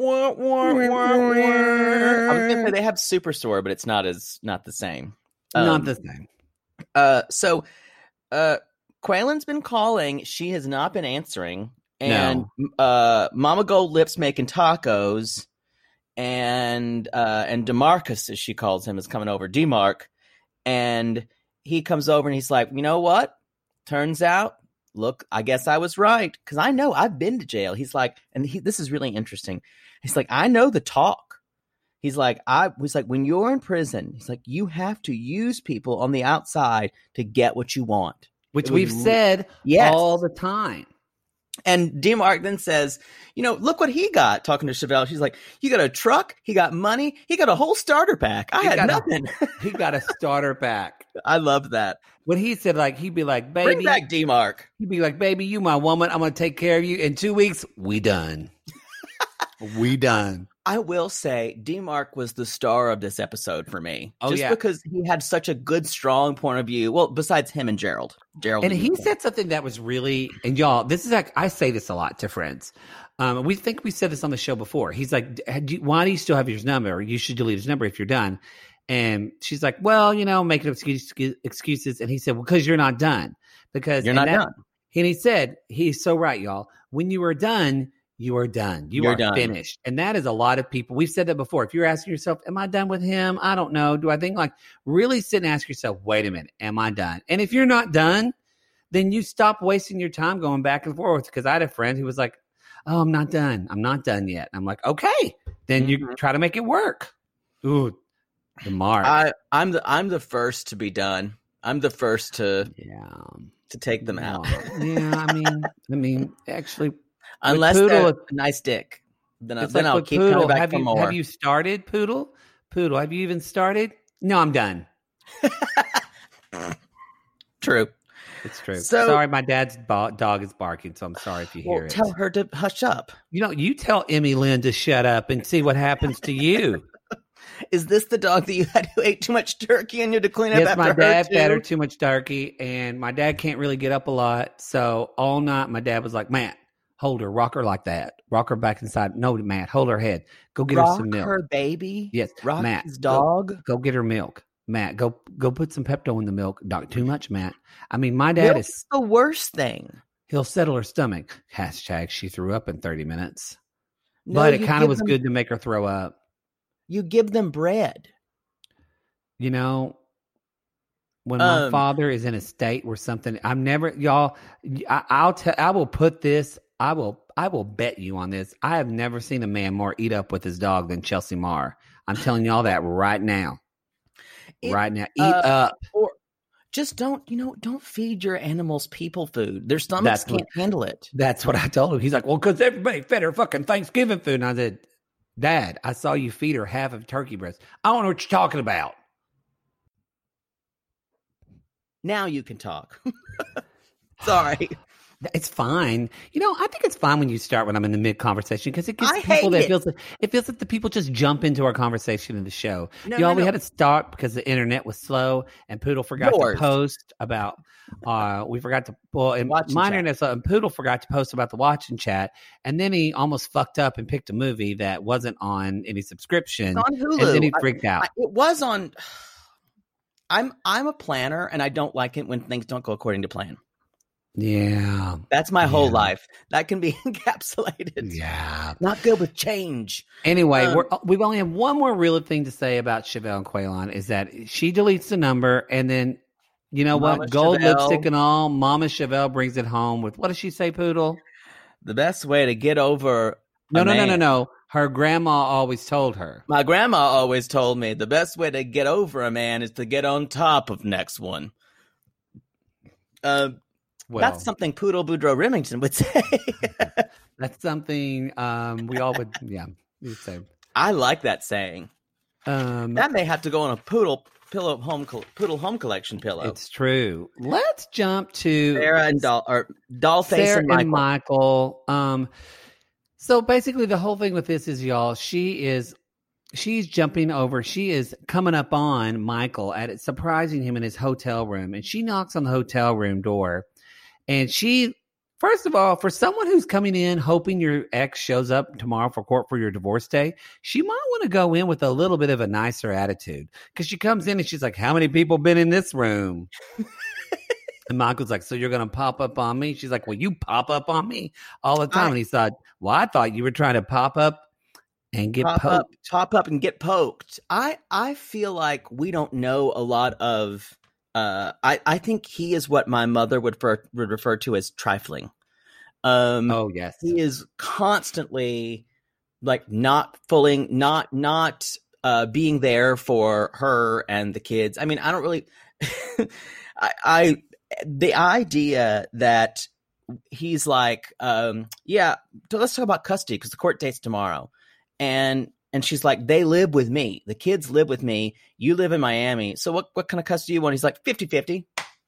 [SPEAKER 4] was gonna say they have Superstore, but it's not the same.
[SPEAKER 3] Not the same.
[SPEAKER 4] So Quaylen's been calling. She has not been answering. And Mama Gold Lips making tacos. And DeMarcus, as she calls him, is coming over. DeMarc. And he comes over and he's like, you know what? Turns out, look, I guess I was right. Because I know I've been to jail. He's like, this is really interesting. He's like, I know the talk. He's like, when you're in prison, he's like, you have to use people on the outside to get what you want.
[SPEAKER 3] Which we've said all the time.
[SPEAKER 4] And DeMarc then says, look what he got, talking to Chevelle. She's like, you got a truck, he got money, he got a whole starter pack. I had nothing.
[SPEAKER 3] He got a starter pack.
[SPEAKER 4] I love that.
[SPEAKER 3] When he said, like, he'd be like, baby.
[SPEAKER 4] Bring back DeMarc.
[SPEAKER 3] He'd be like, baby, you my woman. I'm going to take care of you. In 2 weeks, we done. We done.
[SPEAKER 4] I will say DeMarc was the star of this episode for me.
[SPEAKER 3] Oh,
[SPEAKER 4] just because he had such a good, strong point of view. Well, besides him and Gerald.
[SPEAKER 3] And he said something that was really, and y'all, this is like, I say this a lot to friends. We said this on the show before. He's like, why do you still have his number? You should delete his number if you're done. And she's like, well, making excuses. And he said, well, because you're not done. Because
[SPEAKER 4] you're not done.
[SPEAKER 3] And he said, he's so right, y'all. When you are done, you are done. You're done. Finished. And that is a lot of people. We've said that before. If you're asking yourself, am I done with him? I don't know. Do I think really sit and ask yourself, wait a minute, am I done? And if you're not done, then you stop wasting your time going back and forth. Because I had a friend who was like, oh, I'm not done. I'm not done yet. I'm like, okay, then you try to make it work. Ooh, the mark.
[SPEAKER 4] I'm the first to be done. I'm the first to take them out.
[SPEAKER 3] Yeah, I mean, actually,
[SPEAKER 4] unless
[SPEAKER 3] Poodle,
[SPEAKER 4] they're a nice dick, then I'll keep
[SPEAKER 3] Poodle,
[SPEAKER 4] coming back for more.
[SPEAKER 3] Have you started, Poodle? Poodle, have you even started? No, I'm done.
[SPEAKER 4] True.
[SPEAKER 3] It's true.
[SPEAKER 4] So,
[SPEAKER 3] sorry, my dad's dog is barking, so I'm sorry if you hear it.
[SPEAKER 4] Tell her to hush up.
[SPEAKER 3] You tell Emmy Lynn to shut up and see what happens to you.
[SPEAKER 4] Is this the dog that you had who ate too much turkey and you had to clean up after her?
[SPEAKER 3] Yes, my dad
[SPEAKER 4] too?
[SPEAKER 3] fed her too much turkey, and my dad can't really get up a lot. So all night, my dad was like, Matt, hold her, rock her like that. Rock her back inside. No, Matt, hold her head. Go get her some milk.
[SPEAKER 4] Rock her baby?
[SPEAKER 3] Yes.
[SPEAKER 4] Rock
[SPEAKER 3] Matt,
[SPEAKER 4] his dog?
[SPEAKER 3] Go get her milk. Matt, go put some Pepto in the milk. Not too much, Matt. I mean, my dad
[SPEAKER 4] Milk's the worst thing.
[SPEAKER 3] He'll settle her stomach. # she threw up in 30 minutes.
[SPEAKER 4] No,
[SPEAKER 3] but it kind of was good to make her throw up.
[SPEAKER 4] You give them bread.
[SPEAKER 3] You know, when my father is in a state where something, I'm never, y'all, I will put this, I will bet you on this. I have never seen a man more eat up with his dog than Chelsea Marr. I'm telling y'all that right now. Eat up.
[SPEAKER 4] Or just don't feed your animals people food. Their stomachs can't handle it.
[SPEAKER 3] That's what I told him. He's like, well, because everybody fed her fucking Thanksgiving food. And I said, Dad, I saw you feed her half of turkey breast. I don't know what you're talking about.
[SPEAKER 4] Now you can talk. Sorry.
[SPEAKER 3] It's fine. I think it's fine when you start when I'm in the mid conversation because it gives
[SPEAKER 4] I
[SPEAKER 3] people
[SPEAKER 4] hate
[SPEAKER 3] it feels like the people just jump into our conversation in the show. We
[SPEAKER 4] No.
[SPEAKER 3] had to start because the internet was slow and Poodle forgot to post about we forgot to and my internet's slow and Poodle forgot to post about the watch and chat, and then he almost fucked up and picked a movie that wasn't on any subscription.
[SPEAKER 4] It's on Hulu.
[SPEAKER 3] And then he freaked out.
[SPEAKER 4] It was on. I'm a planner and I don't like it when things don't go according to plan.
[SPEAKER 3] Yeah.
[SPEAKER 4] That's my whole life. That can be encapsulated.
[SPEAKER 3] Yeah.
[SPEAKER 4] Not good with change.
[SPEAKER 3] Anyway, we've only have one more real thing to say about Chevelle and Quaylon is that she deletes the number and then, you know
[SPEAKER 4] Mama
[SPEAKER 3] what? Gold
[SPEAKER 4] Chevelle.
[SPEAKER 3] lipstick and all. Mama Chevelle brings it home with, what does she say, Poodle?
[SPEAKER 4] The best way to get over
[SPEAKER 3] No. Her grandma always told her.
[SPEAKER 4] My grandma always told me the best way to get over a man is to get on top of next one. That's something Poodle Boudreaux Remington would say.
[SPEAKER 3] That's something we all would, we'd say.
[SPEAKER 4] I like that saying. That may have to go on a Poodle home collection pillow.
[SPEAKER 3] It's true. Let's jump to
[SPEAKER 4] Sarah and Dollface
[SPEAKER 3] Sarah
[SPEAKER 4] and Michael.
[SPEAKER 3] So basically, the whole thing with this is, y'all, she's jumping over. She is coming up on Michael surprising him in his hotel room, and she knocks on the hotel room door. And she, first of all, for someone who's coming in hoping your ex shows up tomorrow for court for your divorce day, she might want to go in with a little bit of a nicer attitude. Because she comes in and she's like, how many people been in this room? And Michael's like, so you're going to pop up on me? She's like, well, you pop up on me all the time. And he thought, well, I thought you were trying to pop up and get poked.
[SPEAKER 4] Pop up and get poked. I feel like we don't know a lot of... I think he is what my mother would refer to as trifling.
[SPEAKER 3] Oh yes,
[SPEAKER 4] he is constantly like not being there for her and the kids. I mean, I don't really. The idea that he's like, let's talk about custody because the court date's tomorrow, and she's like, they live with me. The kids live with me. You live in Miami. So what kind of custody you want? He's like 50-50.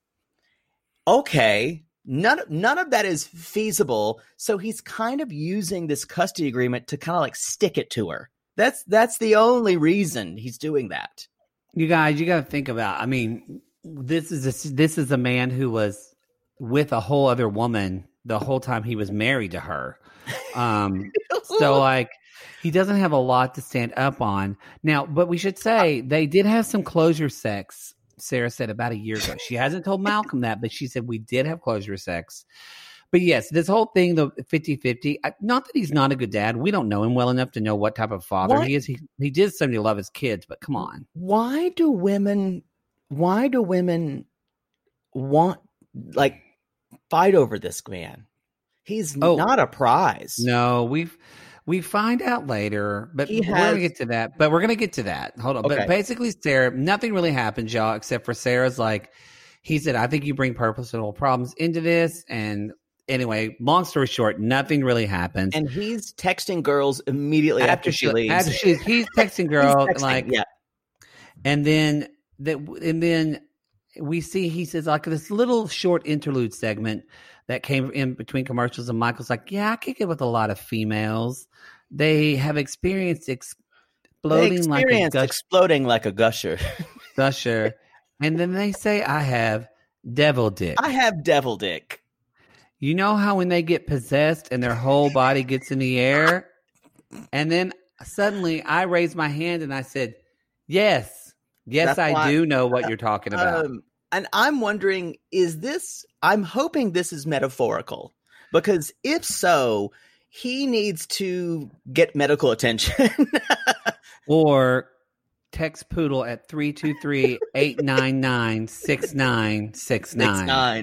[SPEAKER 4] Okay. None of that is feasible. So he's kind of using this custody agreement to kind of like stick it to her. That's the only reason he's doing that.
[SPEAKER 3] You guys, you got to think about, I mean, this is a man who was with a whole other woman the whole time he was married to her. So like, he doesn't have a lot to stand up on now, but we should say they did have some closure sex. Sarah said about a year ago. She hasn't told Malcolm that, but she said we did have closure sex. But yes, this whole thing, the 50-50, not that he's not a good dad. We don't know him well enough to know what type of father he is. He did seem to love his kids, but come on.
[SPEAKER 4] Why do women want like fight over this man? He's not a prize.
[SPEAKER 3] No, we find out later, but we're going to get to that. But we're going to get to that. Hold on.
[SPEAKER 4] Okay.
[SPEAKER 3] But basically, Sarah, nothing really happens, y'all, except for Sarah's like, he said, I think you bring purposeful problems into this. And anyway, long story short, nothing really happens.
[SPEAKER 4] And he's texting girls immediately after she leaves.
[SPEAKER 3] He's texting girls
[SPEAKER 4] yeah.
[SPEAKER 3] And then we see, he says, like this little short interlude segment that came in between commercials, and Michael's like, yeah, I kick it with a lot of females. They have experienced exploding
[SPEAKER 4] like a gusher.
[SPEAKER 3] Gusher. And then they say, I have devil dick.
[SPEAKER 4] I have devil dick.
[SPEAKER 3] You know how when they get possessed and their whole body gets in the air? And then suddenly I raised my hand and I said, yes, I do know what you're talking about.
[SPEAKER 4] And I'm wondering, I'm hoping this is metaphorical, because if so, he needs to get medical attention.
[SPEAKER 3] Or text Poodle at 323-899-6969.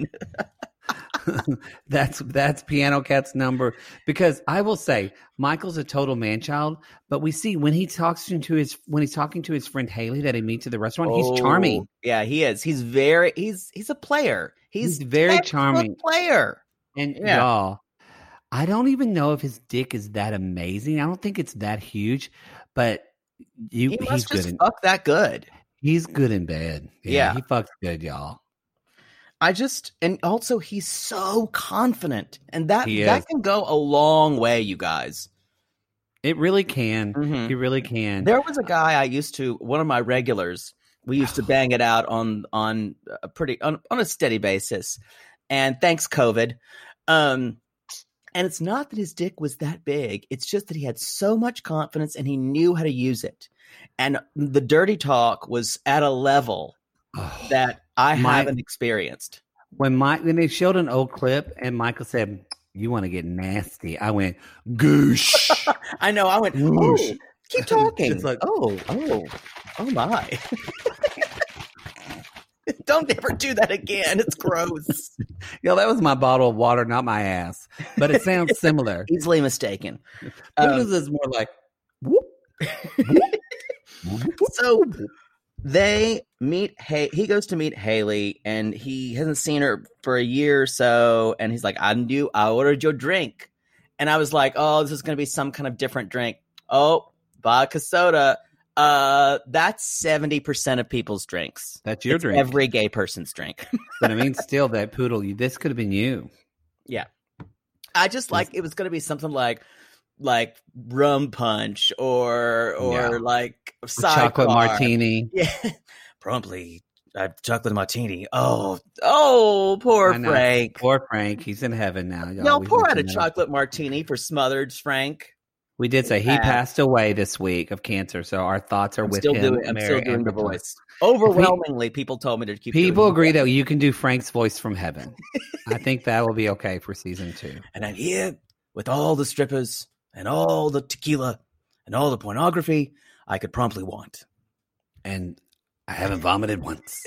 [SPEAKER 3] That's Piano Cat's number. Because I will say, Michael's a total man child, but we see when he's talking to his friend Haley that he meets at the restaurant, he's charming.
[SPEAKER 4] Yeah, he is. He's a player. He's
[SPEAKER 3] very charming
[SPEAKER 4] player.
[SPEAKER 3] And y'all, I don't even know if his dick is that amazing. I don't think it's that huge, but
[SPEAKER 4] he must just fuck that good.
[SPEAKER 3] He's good in bed.
[SPEAKER 4] Yeah,
[SPEAKER 3] he fucks good, y'all.
[SPEAKER 4] And also he's so confident, and that can go a long way, you guys.
[SPEAKER 3] It really can. Mm-hmm. He really can.
[SPEAKER 4] There was a guy one of my regulars. We used to bang it out on a steady basis, and thanks COVID. And it's not that his dick was that big; it's just that he had so much confidence and he knew how to use it. And the dirty talk was at a level that I haven't experienced.
[SPEAKER 3] When they showed an old clip and Michael said, "You want to get nasty?" I went, "Goosh."
[SPEAKER 4] I know. I went, "Oh, keep talking."
[SPEAKER 3] It's like,
[SPEAKER 4] oh my. Don't ever do that again. It's gross.
[SPEAKER 3] Yo, that was my bottle of water, not my ass. But it sounds similar.
[SPEAKER 4] Easily mistaken.
[SPEAKER 3] This is more like, whoop.
[SPEAKER 4] So they meet. He goes to meet Haley, and he hasn't seen her for a year or so. And he's like, I ordered your drink. And I was like, oh, this is going to be some kind of different drink. Oh, vodka soda. That's 70% of people's drinks.
[SPEAKER 3] That's your drink.
[SPEAKER 4] Every gay person's drink.
[SPEAKER 3] But I mean, still, that Poodle, this could have been you.
[SPEAKER 4] Yeah. I just it was going to be something like rum punch or like
[SPEAKER 3] chocolate martini.
[SPEAKER 4] Yeah. Promptly, chocolate martini. Oh, poor Frank.
[SPEAKER 3] Poor Frank. He's in heaven now.
[SPEAKER 4] No, pour out a chocolate martini for Smothered Frank.
[SPEAKER 3] We did say he passed away this week of cancer, so our thoughts are with him.
[SPEAKER 4] I'm still doing the voice. Overwhelmingly, people told me to keep.
[SPEAKER 3] People agree that you can do Frank's voice from heaven. I think that will be okay for season 2.
[SPEAKER 4] And I'm here with all the strippers and all the tequila and all the pornography I could promptly want.
[SPEAKER 3] And I haven't vomited once.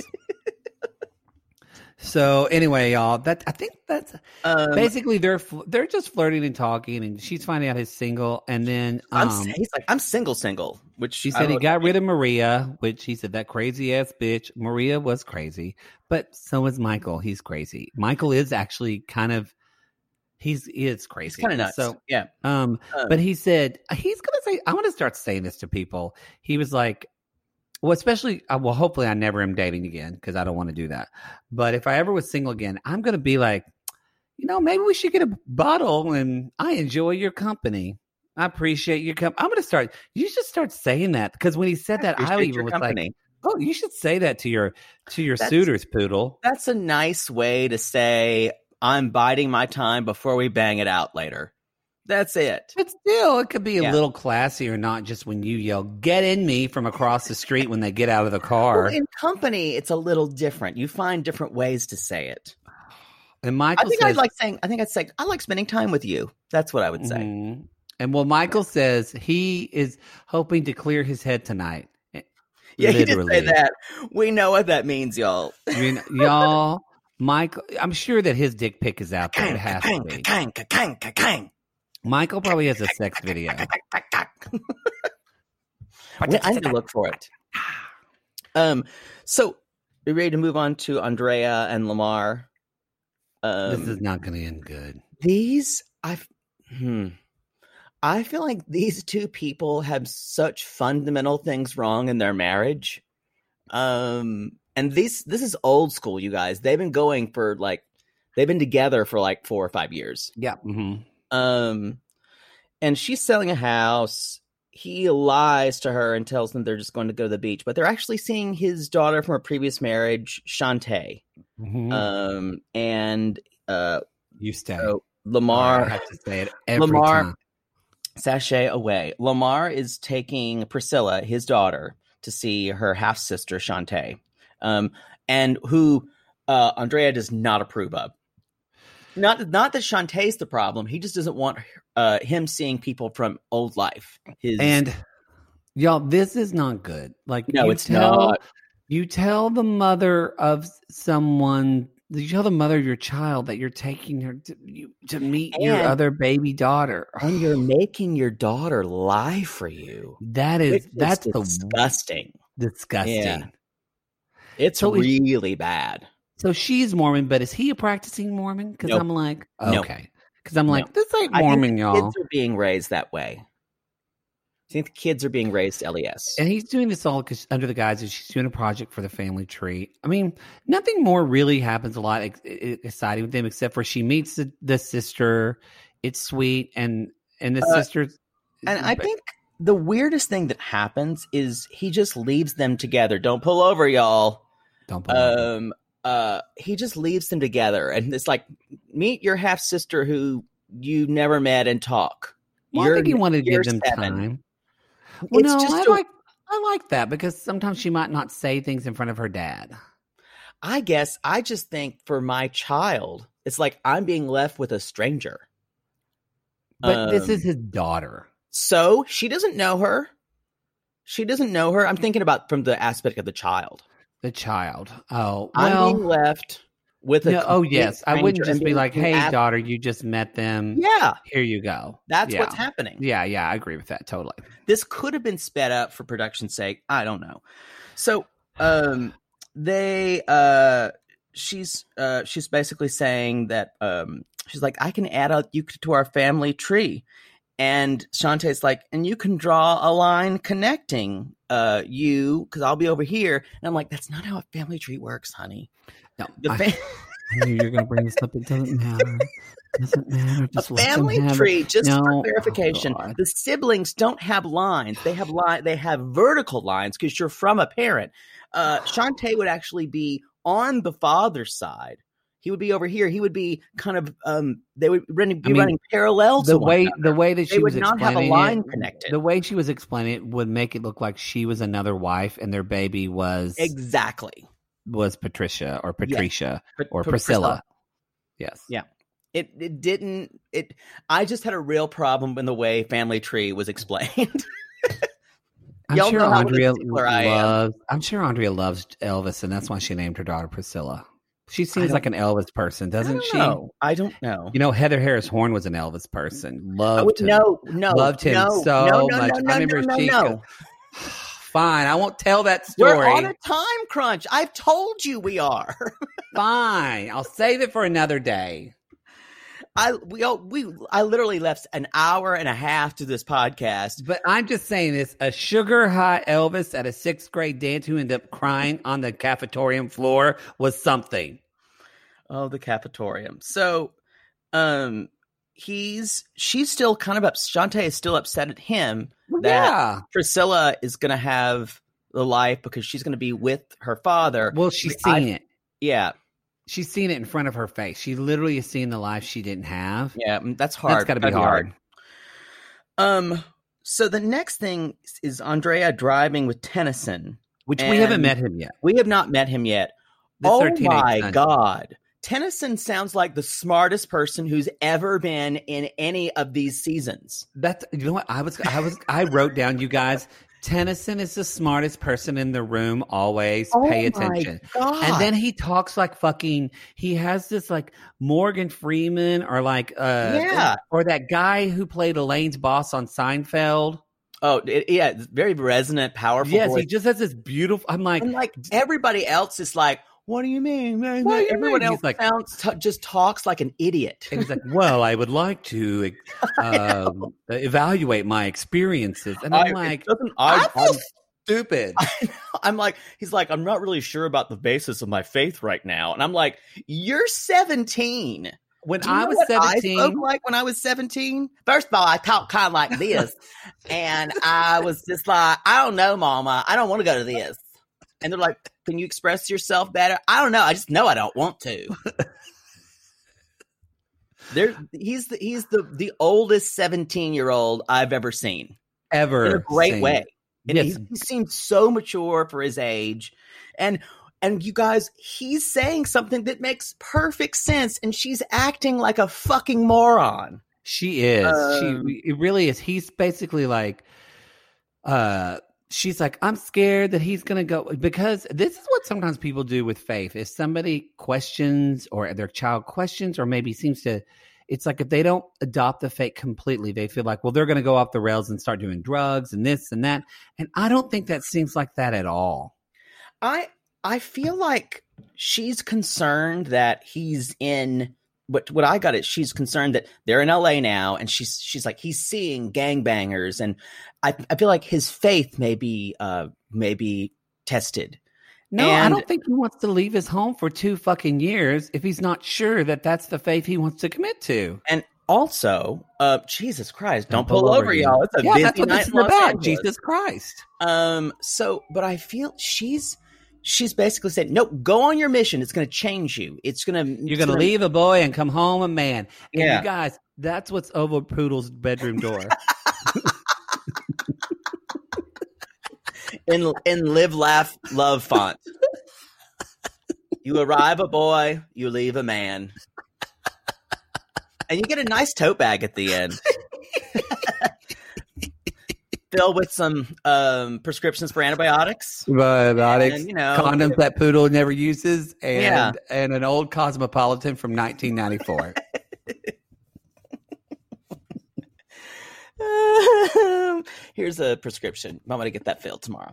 [SPEAKER 3] So anyway, y'all, I think that's basically they're just flirting and talking, and she's finding out he's single, and then
[SPEAKER 4] he's like, I'm single, which
[SPEAKER 3] she said he got rid of Maria, which he said that crazy ass bitch. Maria was crazy, but so is Michael. He's crazy. Michael is actually he is crazy.
[SPEAKER 4] He's kind of nuts.
[SPEAKER 3] So
[SPEAKER 4] yeah.
[SPEAKER 3] But he said he's gonna say, I want to start saying this to people. He was like, well, especially, hopefully I never am dating again because I don't want to do that. But if I ever was single again, I'm going to be like, maybe we should get a bottle, and I enjoy your company. I appreciate your company. I'm going to start. You should start saying that, because when he said that, I even was like, oh, you should say that to your suitors, Poodle.
[SPEAKER 4] That's a nice way to say, I'm biding my time before we bang it out later. That's it.
[SPEAKER 3] But still, it could be a little classier, not just when you yell, "Get in me" from across the street when they get out of the car.
[SPEAKER 4] Well, in company, it's a little different. You find different ways to say it.
[SPEAKER 3] And Michael
[SPEAKER 4] I'd say, I like spending time with you. That's what I would say. Mm-hmm.
[SPEAKER 3] And Michael says he is hoping to clear his head tonight.
[SPEAKER 4] Yeah, literally. He did say that. We know what that means, y'all.
[SPEAKER 3] Y'all, Michael, I'm sure that his dick pic is out there. It has to be. Michael probably has a sex video.
[SPEAKER 4] I need to look for it. So we're ready to move on to Andrea and Lamar.
[SPEAKER 3] This is not going to end good.
[SPEAKER 4] I feel like these two people have such fundamental things wrong in their marriage. And this is old school, you guys. They've been together for like 4 or 5 years.
[SPEAKER 3] Yeah. Mm-hmm.
[SPEAKER 4] And she's selling a house. He lies to her and tells them they're just going to go to the beach, but they're actually seeing his daughter from a previous marriage, Shantae.
[SPEAKER 3] Mm-hmm.
[SPEAKER 4] You
[SPEAKER 3] stay.
[SPEAKER 4] So Lamar,
[SPEAKER 3] I have to say it every time.
[SPEAKER 4] Sashay away. Lamar is taking Priscilla, his daughter, to see her half sister Shantae, and who Andrea does not approve of. Not that Shantae's the problem. He just doesn't want him seeing people from old life.
[SPEAKER 3] And y'all, this is not good. Like,
[SPEAKER 4] no, it's not.
[SPEAKER 3] You tell the mother of someone. You tell the mother of your child that you're taking her to meet your other baby daughter,
[SPEAKER 4] and you're making your daughter lie for you.
[SPEAKER 3] That's
[SPEAKER 4] disgusting.
[SPEAKER 3] Disgusting.
[SPEAKER 4] Yeah. It's really bad.
[SPEAKER 3] So she's Mormon, but is he a practicing Mormon? Because I'm like, okay. Because I'm like, this ain't
[SPEAKER 4] I
[SPEAKER 3] Mormon,
[SPEAKER 4] think
[SPEAKER 3] y'all.
[SPEAKER 4] Kids are being raised that way. I think the kids are being raised LES.
[SPEAKER 3] And he's doing this all because under the guise that she's doing a project for the family tree. I mean, nothing more really happens a lot exciting with them except for she meets the sister. It's sweet. And the sister.
[SPEAKER 4] And I think the weirdest thing that happens is he just leaves them together. Don't pull over, y'all.
[SPEAKER 3] Don't pull over.
[SPEAKER 4] He just leaves them together. And it's like, meet your half sister who you never met and talk.
[SPEAKER 3] Well, I think he wanted to give them
[SPEAKER 4] 7.
[SPEAKER 3] time. Well, no, I like that because sometimes she might not say things in front of her dad.
[SPEAKER 4] I guess I just think for my child, it's like I'm being left with a stranger.
[SPEAKER 3] But this is his daughter.
[SPEAKER 4] So she doesn't know her. I'm thinking about from the aspect of the child.
[SPEAKER 3] The child. Oh, well.
[SPEAKER 4] I'm being left with a
[SPEAKER 3] yes. I wouldn't just be like, hey, daughter, you just met them.
[SPEAKER 4] Yeah.
[SPEAKER 3] Here you go.
[SPEAKER 4] That's what's happening.
[SPEAKER 3] Yeah, I agree with that totally.
[SPEAKER 4] This could have been sped up for production's sake. I don't know. So she's basically saying that she's like, I can add you to our family tree. And Shantae's like, and you can draw a line connecting you, because I'll be over here. And I'm like, that's not how a family tree works, honey.
[SPEAKER 3] No, I knew you were going to bring this up. It doesn't matter. Just
[SPEAKER 4] a family tree, for clarification, the siblings don't have lines. They have vertical lines because you're from a parent. Shantae would actually be on the father's side. He would be over here. He would be kind of they would be running parallel to one another.
[SPEAKER 3] The way that she was
[SPEAKER 4] not have a line connected.
[SPEAKER 3] The way she was explaining it would make it look like she was another wife and their baby was Patricia or Patricia or Priscilla. Yes.
[SPEAKER 4] Yeah. It didn't. I just had a real problem in the way family tree was explained.
[SPEAKER 3] I'm sure Andrea loves Elvis, and that's why she named her daughter Priscilla. She seems like an Elvis person, doesn't she?
[SPEAKER 4] I don't know.
[SPEAKER 3] You know, Heather Harris Horn was an Elvis person. Loved him so much. I remember Fine, I won't tell that story.
[SPEAKER 4] We're on a time crunch. I've told you we are.
[SPEAKER 3] Fine, I'll save it for another day.
[SPEAKER 4] I literally left an hour and a half to this podcast.
[SPEAKER 3] But I'm just saying this, a sugar high Elvis at a 6th grade dance who ended up crying on the cafetorium floor was something.
[SPEAKER 4] Oh, the cafetorium. So, she's still kind of Shantae is still upset at him that Priscilla is going to have the life because she's going to be with her father.
[SPEAKER 3] Well, she's seen it.
[SPEAKER 4] Yeah.
[SPEAKER 3] She's seen it in front of her face. She literally has seen the life she didn't have.
[SPEAKER 4] Yeah, that's hard.
[SPEAKER 3] That's got to be hard.
[SPEAKER 4] So the next thing is Andrea driving with Tennyson.
[SPEAKER 3] Which we haven't met him yet.
[SPEAKER 4] We have not met him yet. Oh my God. Tennyson sounds like the smartest person who's ever been in any of these seasons.
[SPEAKER 3] You know what? I wrote down, you guys, Tennyson is the smartest person in the room. Always
[SPEAKER 4] Oh
[SPEAKER 3] pay
[SPEAKER 4] my
[SPEAKER 3] attention.
[SPEAKER 4] God.
[SPEAKER 3] And then he talks like fucking. He has this like Morgan Freeman or like
[SPEAKER 4] Yeah.
[SPEAKER 3] or that guy who played Elaine's boss on Seinfeld.
[SPEAKER 4] Oh, yeah, it's very resonant, powerful
[SPEAKER 3] Yes,
[SPEAKER 4] voice.
[SPEAKER 3] he just has this beautiful. I'm like,
[SPEAKER 4] And like everybody else is like, what do you mean?
[SPEAKER 3] What do you
[SPEAKER 4] Everyone
[SPEAKER 3] mean?
[SPEAKER 4] else
[SPEAKER 3] He's like-
[SPEAKER 4] just talks like an idiot.
[SPEAKER 3] and he's like, well, I would like to evaluate my experiences, and I'm like, I feel stupid.
[SPEAKER 4] I'm like, he's like, I'm not really sure about the basis of my faith right now. And I'm like, you're 17.
[SPEAKER 3] When
[SPEAKER 4] Do you know
[SPEAKER 3] I was
[SPEAKER 4] what
[SPEAKER 3] 17,
[SPEAKER 4] I spoke like when I was 17? First of all, I talk kind of like this. And I was just like, I don't know, Mama. I don't want to go to this. And they're like, can you express yourself better? I don't know. I just know I don't want to. He's the oldest 17-year-old I've ever seen.
[SPEAKER 3] ever
[SPEAKER 4] In a great
[SPEAKER 3] seen.
[SPEAKER 4] way. And
[SPEAKER 3] Yes.
[SPEAKER 4] he seemed so mature for his age. And you guys, he's saying something that makes perfect sense, and she's acting like a fucking moron.
[SPEAKER 3] She is. It really is. He's basically like, she's like, I'm scared that he's going to go, because this is what sometimes people do with faith. If somebody questions, or their child questions, or maybe seems to, it's like if they don't adopt the faith completely, they feel like, well, they're going to go off the rails and start doing drugs and this and that. And I don't think that seems like that at all.
[SPEAKER 4] I feel like she's concerned that he's in. What I got is she's concerned that they're in LA now, and she's like, he's seeing gangbangers, and I feel like his faith may be tested.
[SPEAKER 3] No, I
[SPEAKER 4] And-
[SPEAKER 3] don't think he wants to leave his home for 2 fucking years if he's not sure that that's the faith he wants to commit to.
[SPEAKER 4] And also, Jesus Christ, don't
[SPEAKER 3] pull
[SPEAKER 4] pull
[SPEAKER 3] over
[SPEAKER 4] over,
[SPEAKER 3] you.
[SPEAKER 4] y'all. It's a
[SPEAKER 3] Yeah,
[SPEAKER 4] busy
[SPEAKER 3] that's what
[SPEAKER 4] night
[SPEAKER 3] this is
[SPEAKER 4] in Los
[SPEAKER 3] about.
[SPEAKER 4] Angeles.
[SPEAKER 3] Jesus Christ.
[SPEAKER 4] But I feel she's basically saying, no, go on your mission. It's going to change you.
[SPEAKER 3] You're going to leave a boy and come home a man. And
[SPEAKER 4] Yeah.
[SPEAKER 3] you guys, that's what's over Poodle's bedroom door.
[SPEAKER 4] in live, laugh, love font. You arrive a boy, you leave a man. And you get a nice tote bag at the end. Filled with some prescriptions for antibiotics.
[SPEAKER 3] Probiotics,
[SPEAKER 4] And, you know,
[SPEAKER 3] condoms that Poodle never uses, and
[SPEAKER 4] Yeah.
[SPEAKER 3] and an old Cosmopolitan from 1994.
[SPEAKER 4] Here's a prescription. I'm gonna get that filled tomorrow.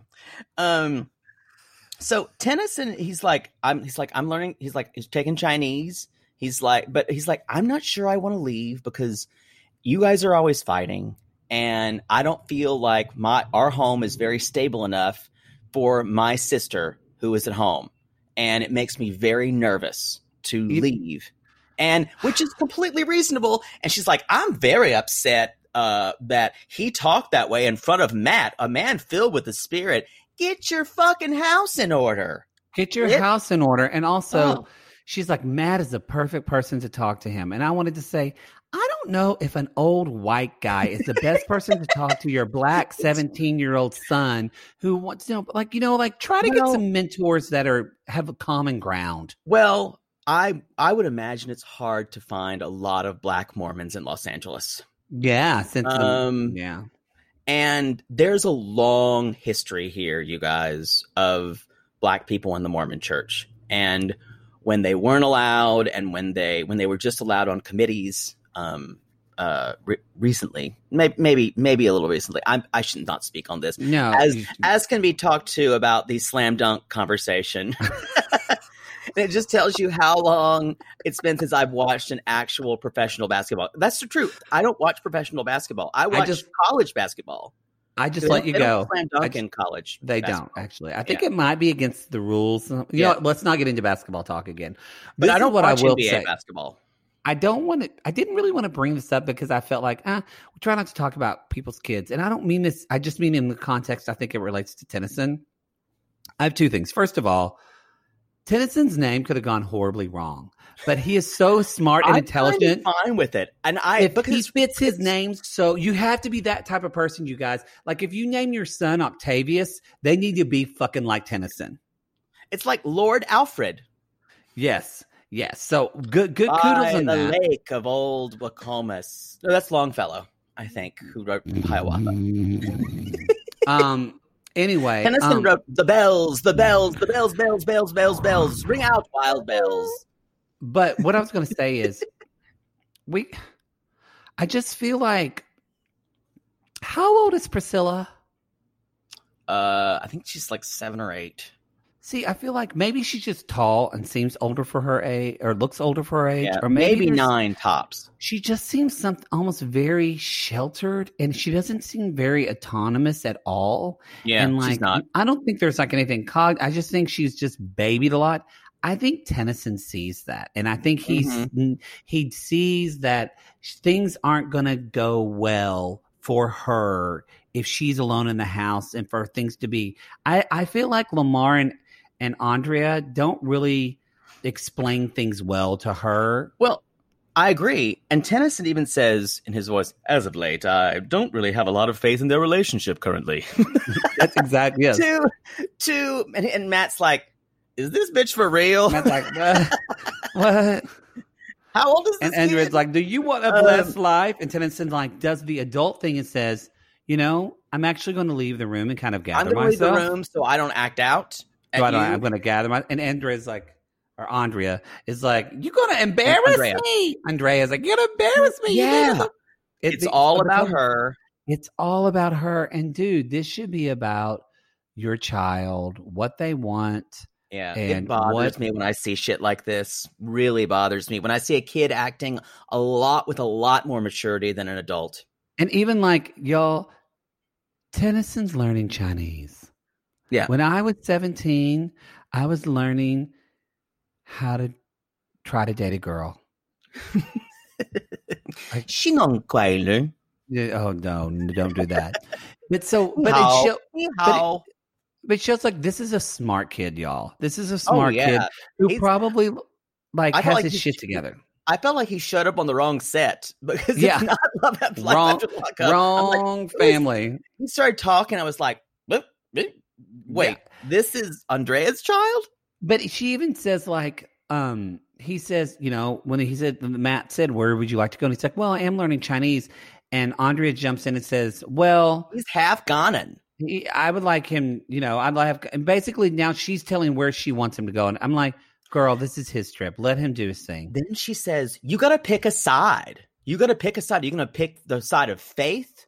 [SPEAKER 4] So Tennyson, he's learning. He's taking Chinese. He's like, I'm not sure I want to leave because you guys are always fighting, and I don't feel like our home is very stable enough for my sister who is at home, and it makes me very nervous to leave, and which is completely reasonable. And she's like, I'm very upset that he talked that way in front of Matt, a man filled with the Spirit. Get your fucking house in order.
[SPEAKER 3] Get your house in order. And also, she's like, Matt is the perfect person to talk to him. And I wanted to say, I don't know if an old white guy is the best person to talk to your black 17-year-old son who wants to know, like try to get some mentors that have a common ground.
[SPEAKER 4] Well, I would imagine it's hard to find a lot of black Mormons in Los Angeles.
[SPEAKER 3] Yeah.
[SPEAKER 4] Yeah. And there's a long history here, you guys, of black people in the Mormon church. And when they weren't allowed, and when they were just allowed on committees, recently, maybe a little recently, I should not speak on this.
[SPEAKER 3] No,
[SPEAKER 4] as can be talked to about the slam dunk conversation. And it just tells you how long it's been since I've watched an actual professional basketball. That's the truth. I don't watch professional basketball. I watch college basketball.
[SPEAKER 3] I just let you
[SPEAKER 4] They
[SPEAKER 3] go.
[SPEAKER 4] don't slam dunk in college.
[SPEAKER 3] They
[SPEAKER 4] basketball.
[SPEAKER 3] don't, actually. I think it might be against the rules. You know what, let's not get into basketball talk again.
[SPEAKER 4] But
[SPEAKER 3] This
[SPEAKER 4] I
[SPEAKER 3] is
[SPEAKER 4] don't
[SPEAKER 3] what
[SPEAKER 4] watch
[SPEAKER 3] I will
[SPEAKER 4] NBA
[SPEAKER 3] say.
[SPEAKER 4] basketball.
[SPEAKER 3] I didn't really want to bring this up because I felt like, we try not to talk about people's kids. And I don't mean this, I just mean in the context, I think it relates to Tennyson. I have 2 things. First of all, Tennyson's name could have gone horribly wrong, but he is so smart and intelligent.
[SPEAKER 4] I'm fine with it. And
[SPEAKER 3] He fits his name, so you have to be that type of person, you guys. Like if you name your son Octavius, they need to be fucking like Tennyson.
[SPEAKER 4] It's like Lord Alfred.
[SPEAKER 3] Yes. So good kudos
[SPEAKER 4] By
[SPEAKER 3] on
[SPEAKER 4] the
[SPEAKER 3] that.
[SPEAKER 4] lake of old Wacomas. No, that's Longfellow, I think, who wrote Hiawatha.
[SPEAKER 3] Anyway,
[SPEAKER 4] Tennyson wrote the bells, bells, ring out, wild bells.
[SPEAKER 3] But what I was going to say is, I just feel like, how old is Priscilla?
[SPEAKER 4] I think she's like 7 or 8.
[SPEAKER 3] See, I feel like maybe she's just tall and seems older for her age, or looks older for her age,
[SPEAKER 4] Yeah,
[SPEAKER 3] or
[SPEAKER 4] maybe 9 tops.
[SPEAKER 3] She just seems almost very sheltered, and she doesn't seem very autonomous at all.
[SPEAKER 4] Yeah,
[SPEAKER 3] and
[SPEAKER 4] she's not.
[SPEAKER 3] I don't think there's like anything. I just think she's just babied a lot. I think Tennyson sees that, and I think he sees that things aren't going to go well for her if she's alone in the house, and for things to be. I feel like Lamar and Andrea don't really explain things well to her.
[SPEAKER 4] Well, I agree. And Tennyson even says in his voice, as of late, I don't really have a lot of faith in their relationship currently.
[SPEAKER 3] That's exactly, yes.
[SPEAKER 4] And Matt's like, is this bitch for real?
[SPEAKER 3] Matt's like, what?
[SPEAKER 4] How old is this
[SPEAKER 3] And Andrea's
[SPEAKER 4] kid?
[SPEAKER 3] like, do you want a blessed life? And Tennyson's like, does the adult thing and says, I'm actually going to leave the room and kind of gather
[SPEAKER 4] I'm going to leave
[SPEAKER 3] myself.
[SPEAKER 4] the room so I don't act out.
[SPEAKER 3] I'm going to gather my. And Andrea is like, you're going to embarrass me. Andrea's like, you're going to embarrass me.
[SPEAKER 4] Yeah. It's all about her.
[SPEAKER 3] It's all about her. And dude, this should be about your child, what they want.
[SPEAKER 4] Yeah.
[SPEAKER 3] And
[SPEAKER 4] it bothers me when I see shit like this. Really bothers me when I see a kid acting with a lot more maturity than an adult.
[SPEAKER 3] And even like, y'all, Tennyson's learning Chinese.
[SPEAKER 4] Yeah.
[SPEAKER 3] When I was 17, I was learning how to try to date a girl.
[SPEAKER 4] Xinong Kuai Lu.
[SPEAKER 3] Oh no, don't do that. But it shows like this is a smart kid, y'all. This is a smart kid who probably has his shit together.
[SPEAKER 4] I felt like he showed up on the wrong set because it's not Love After Lockup.
[SPEAKER 3] Wrong family.
[SPEAKER 4] He started talking. I was like, wait, this is Andrea's child?
[SPEAKER 3] But she even says like, he says, when Matt said, where would you like to go? And he's like, well, I am learning Chinese. And Andrea jumps in and says, well,
[SPEAKER 4] he's half Ghanan.
[SPEAKER 3] I would like him, and basically now she's telling where she wants him to go. And I'm like, girl, this is his trip. Let him do his thing.
[SPEAKER 4] Then she says, you got to pick a side. You got to pick a side. You're going to pick the side of faith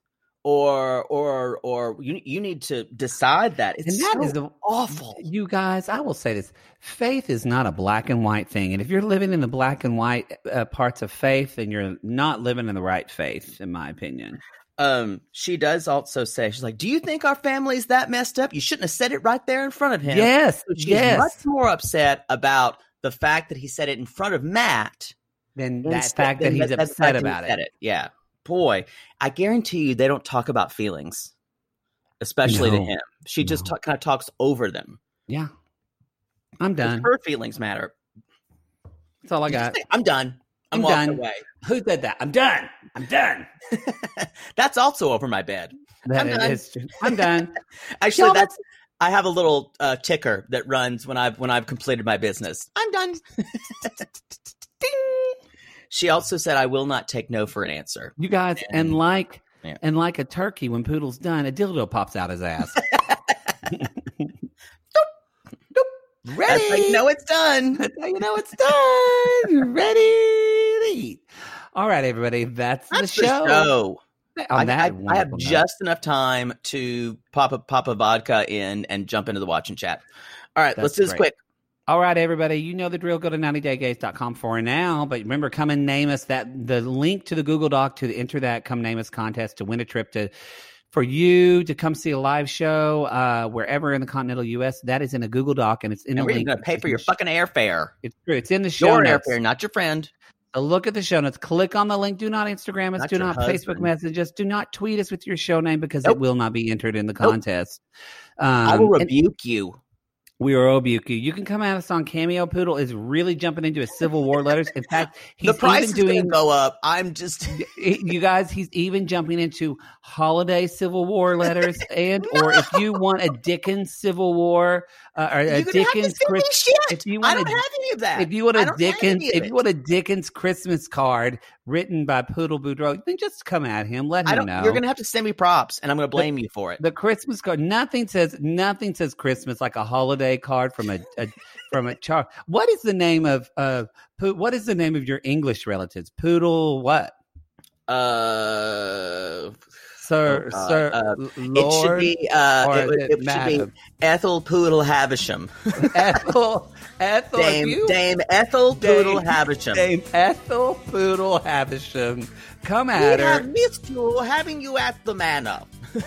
[SPEAKER 4] or you need to decide that. It's awful.
[SPEAKER 3] You guys, I will say this. Faith is not a black and white thing. And if you're living in the black and white parts of faith, then you're not living in the right faith, in my opinion.
[SPEAKER 4] She does also say, she's like, do you think our family's that messed up? You shouldn't have said it right there in front of him.
[SPEAKER 3] Yes.
[SPEAKER 4] So she's much more upset about the fact that he said it in front of Matt
[SPEAKER 3] than that fact that he's upset about it.
[SPEAKER 4] Yeah. Boy, I guarantee you they don't talk about feelings, especially to him. She just kind of talks over them.
[SPEAKER 3] Yeah. I'm done.
[SPEAKER 4] Her feelings matter.
[SPEAKER 3] That's all I got.
[SPEAKER 4] I'm done. I'm walking away.
[SPEAKER 3] Who said that? I'm done. I'm done.
[SPEAKER 4] That's also over my bed.
[SPEAKER 3] I'm done.
[SPEAKER 4] Actually, I have a little ticker that runs when I've completed my business. I'm done. Ding. She also said, "I will not take no for an answer."
[SPEAKER 3] You guys, and like a turkey, when Poodle's done, a dildo pops out his ass.
[SPEAKER 4] Ready? That's how you know it's done.
[SPEAKER 3] That's how you know it's done. Ready to eat. All right, everybody. That's the show. I
[SPEAKER 4] have just enough time to pop a vodka in and jump into the watch and chat. All right, let's do this quick.
[SPEAKER 3] All right, everybody. You know the drill. Go to 90daygays.com for now. But remember, come and name us. The link to the Google Doc to enter that Come Name Us contest to win a trip for you to come see a live show wherever in the continental U.S. That is in a Google Doc, and it's in the link.
[SPEAKER 4] We're going to pay for your fucking airfare.
[SPEAKER 3] It's true. It's in the show notes.
[SPEAKER 4] Your airfare, not your friend.
[SPEAKER 3] So look at the show notes. Click on the link. Do not Instagram us. Do not Facebook message us. Do not tweet us with your show name because it will not be entered in the contest.
[SPEAKER 4] I will rebuke you.
[SPEAKER 3] We are Obuku. You can come at us on Cameo. Poodle is really jumping into his Civil War letters. In fact, he's
[SPEAKER 4] The price
[SPEAKER 3] even
[SPEAKER 4] is going
[SPEAKER 3] doing.
[SPEAKER 4] to go up. I'm just.
[SPEAKER 3] You guys, he's even jumping into holiday Civil War letters, and or if you want a Dickens Civil War or a Dickens Christmas, if you want
[SPEAKER 4] I don't have any of that.
[SPEAKER 3] if you want
[SPEAKER 4] I
[SPEAKER 3] a
[SPEAKER 4] don't have
[SPEAKER 3] Dickens,
[SPEAKER 4] any of
[SPEAKER 3] if
[SPEAKER 4] it.
[SPEAKER 3] you want a Dickens Christmas card written by Poodle Boudreaux, then just come at him. Let him know.
[SPEAKER 4] You're going to have to send me props, and I'm going to blame you for it.
[SPEAKER 3] The Christmas card. Nothing says Christmas like a holiday card from a char. What is the name of what is the name of your English relatives? Poodle what? Sir,
[SPEAKER 4] it should
[SPEAKER 3] Lord,
[SPEAKER 4] be.
[SPEAKER 3] or
[SPEAKER 4] It should be
[SPEAKER 3] Madam?
[SPEAKER 4] Ethel Poodle Havisham.
[SPEAKER 3] Ethel,
[SPEAKER 4] Dame Ethel Poodle Havisham.
[SPEAKER 3] Dame Ethel Poodle Havisham. Come
[SPEAKER 4] We
[SPEAKER 3] at her.
[SPEAKER 4] have missed you, having you at the manor.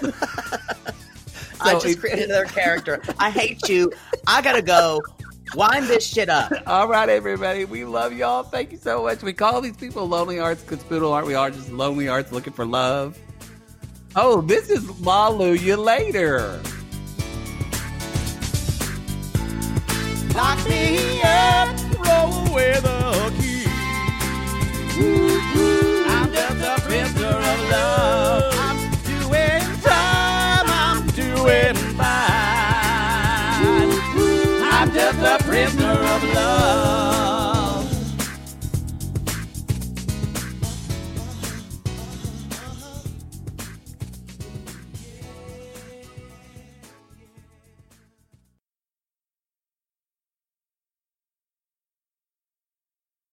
[SPEAKER 4] I just created another character. I hate you. I gotta go. Wind this shit up.
[SPEAKER 3] All right, everybody. We love y'all. Thank you so much. We call these people lonely hearts because Poodle aren't we are just lonely hearts looking for love. Oh, this is Malu you later.
[SPEAKER 1] Lock me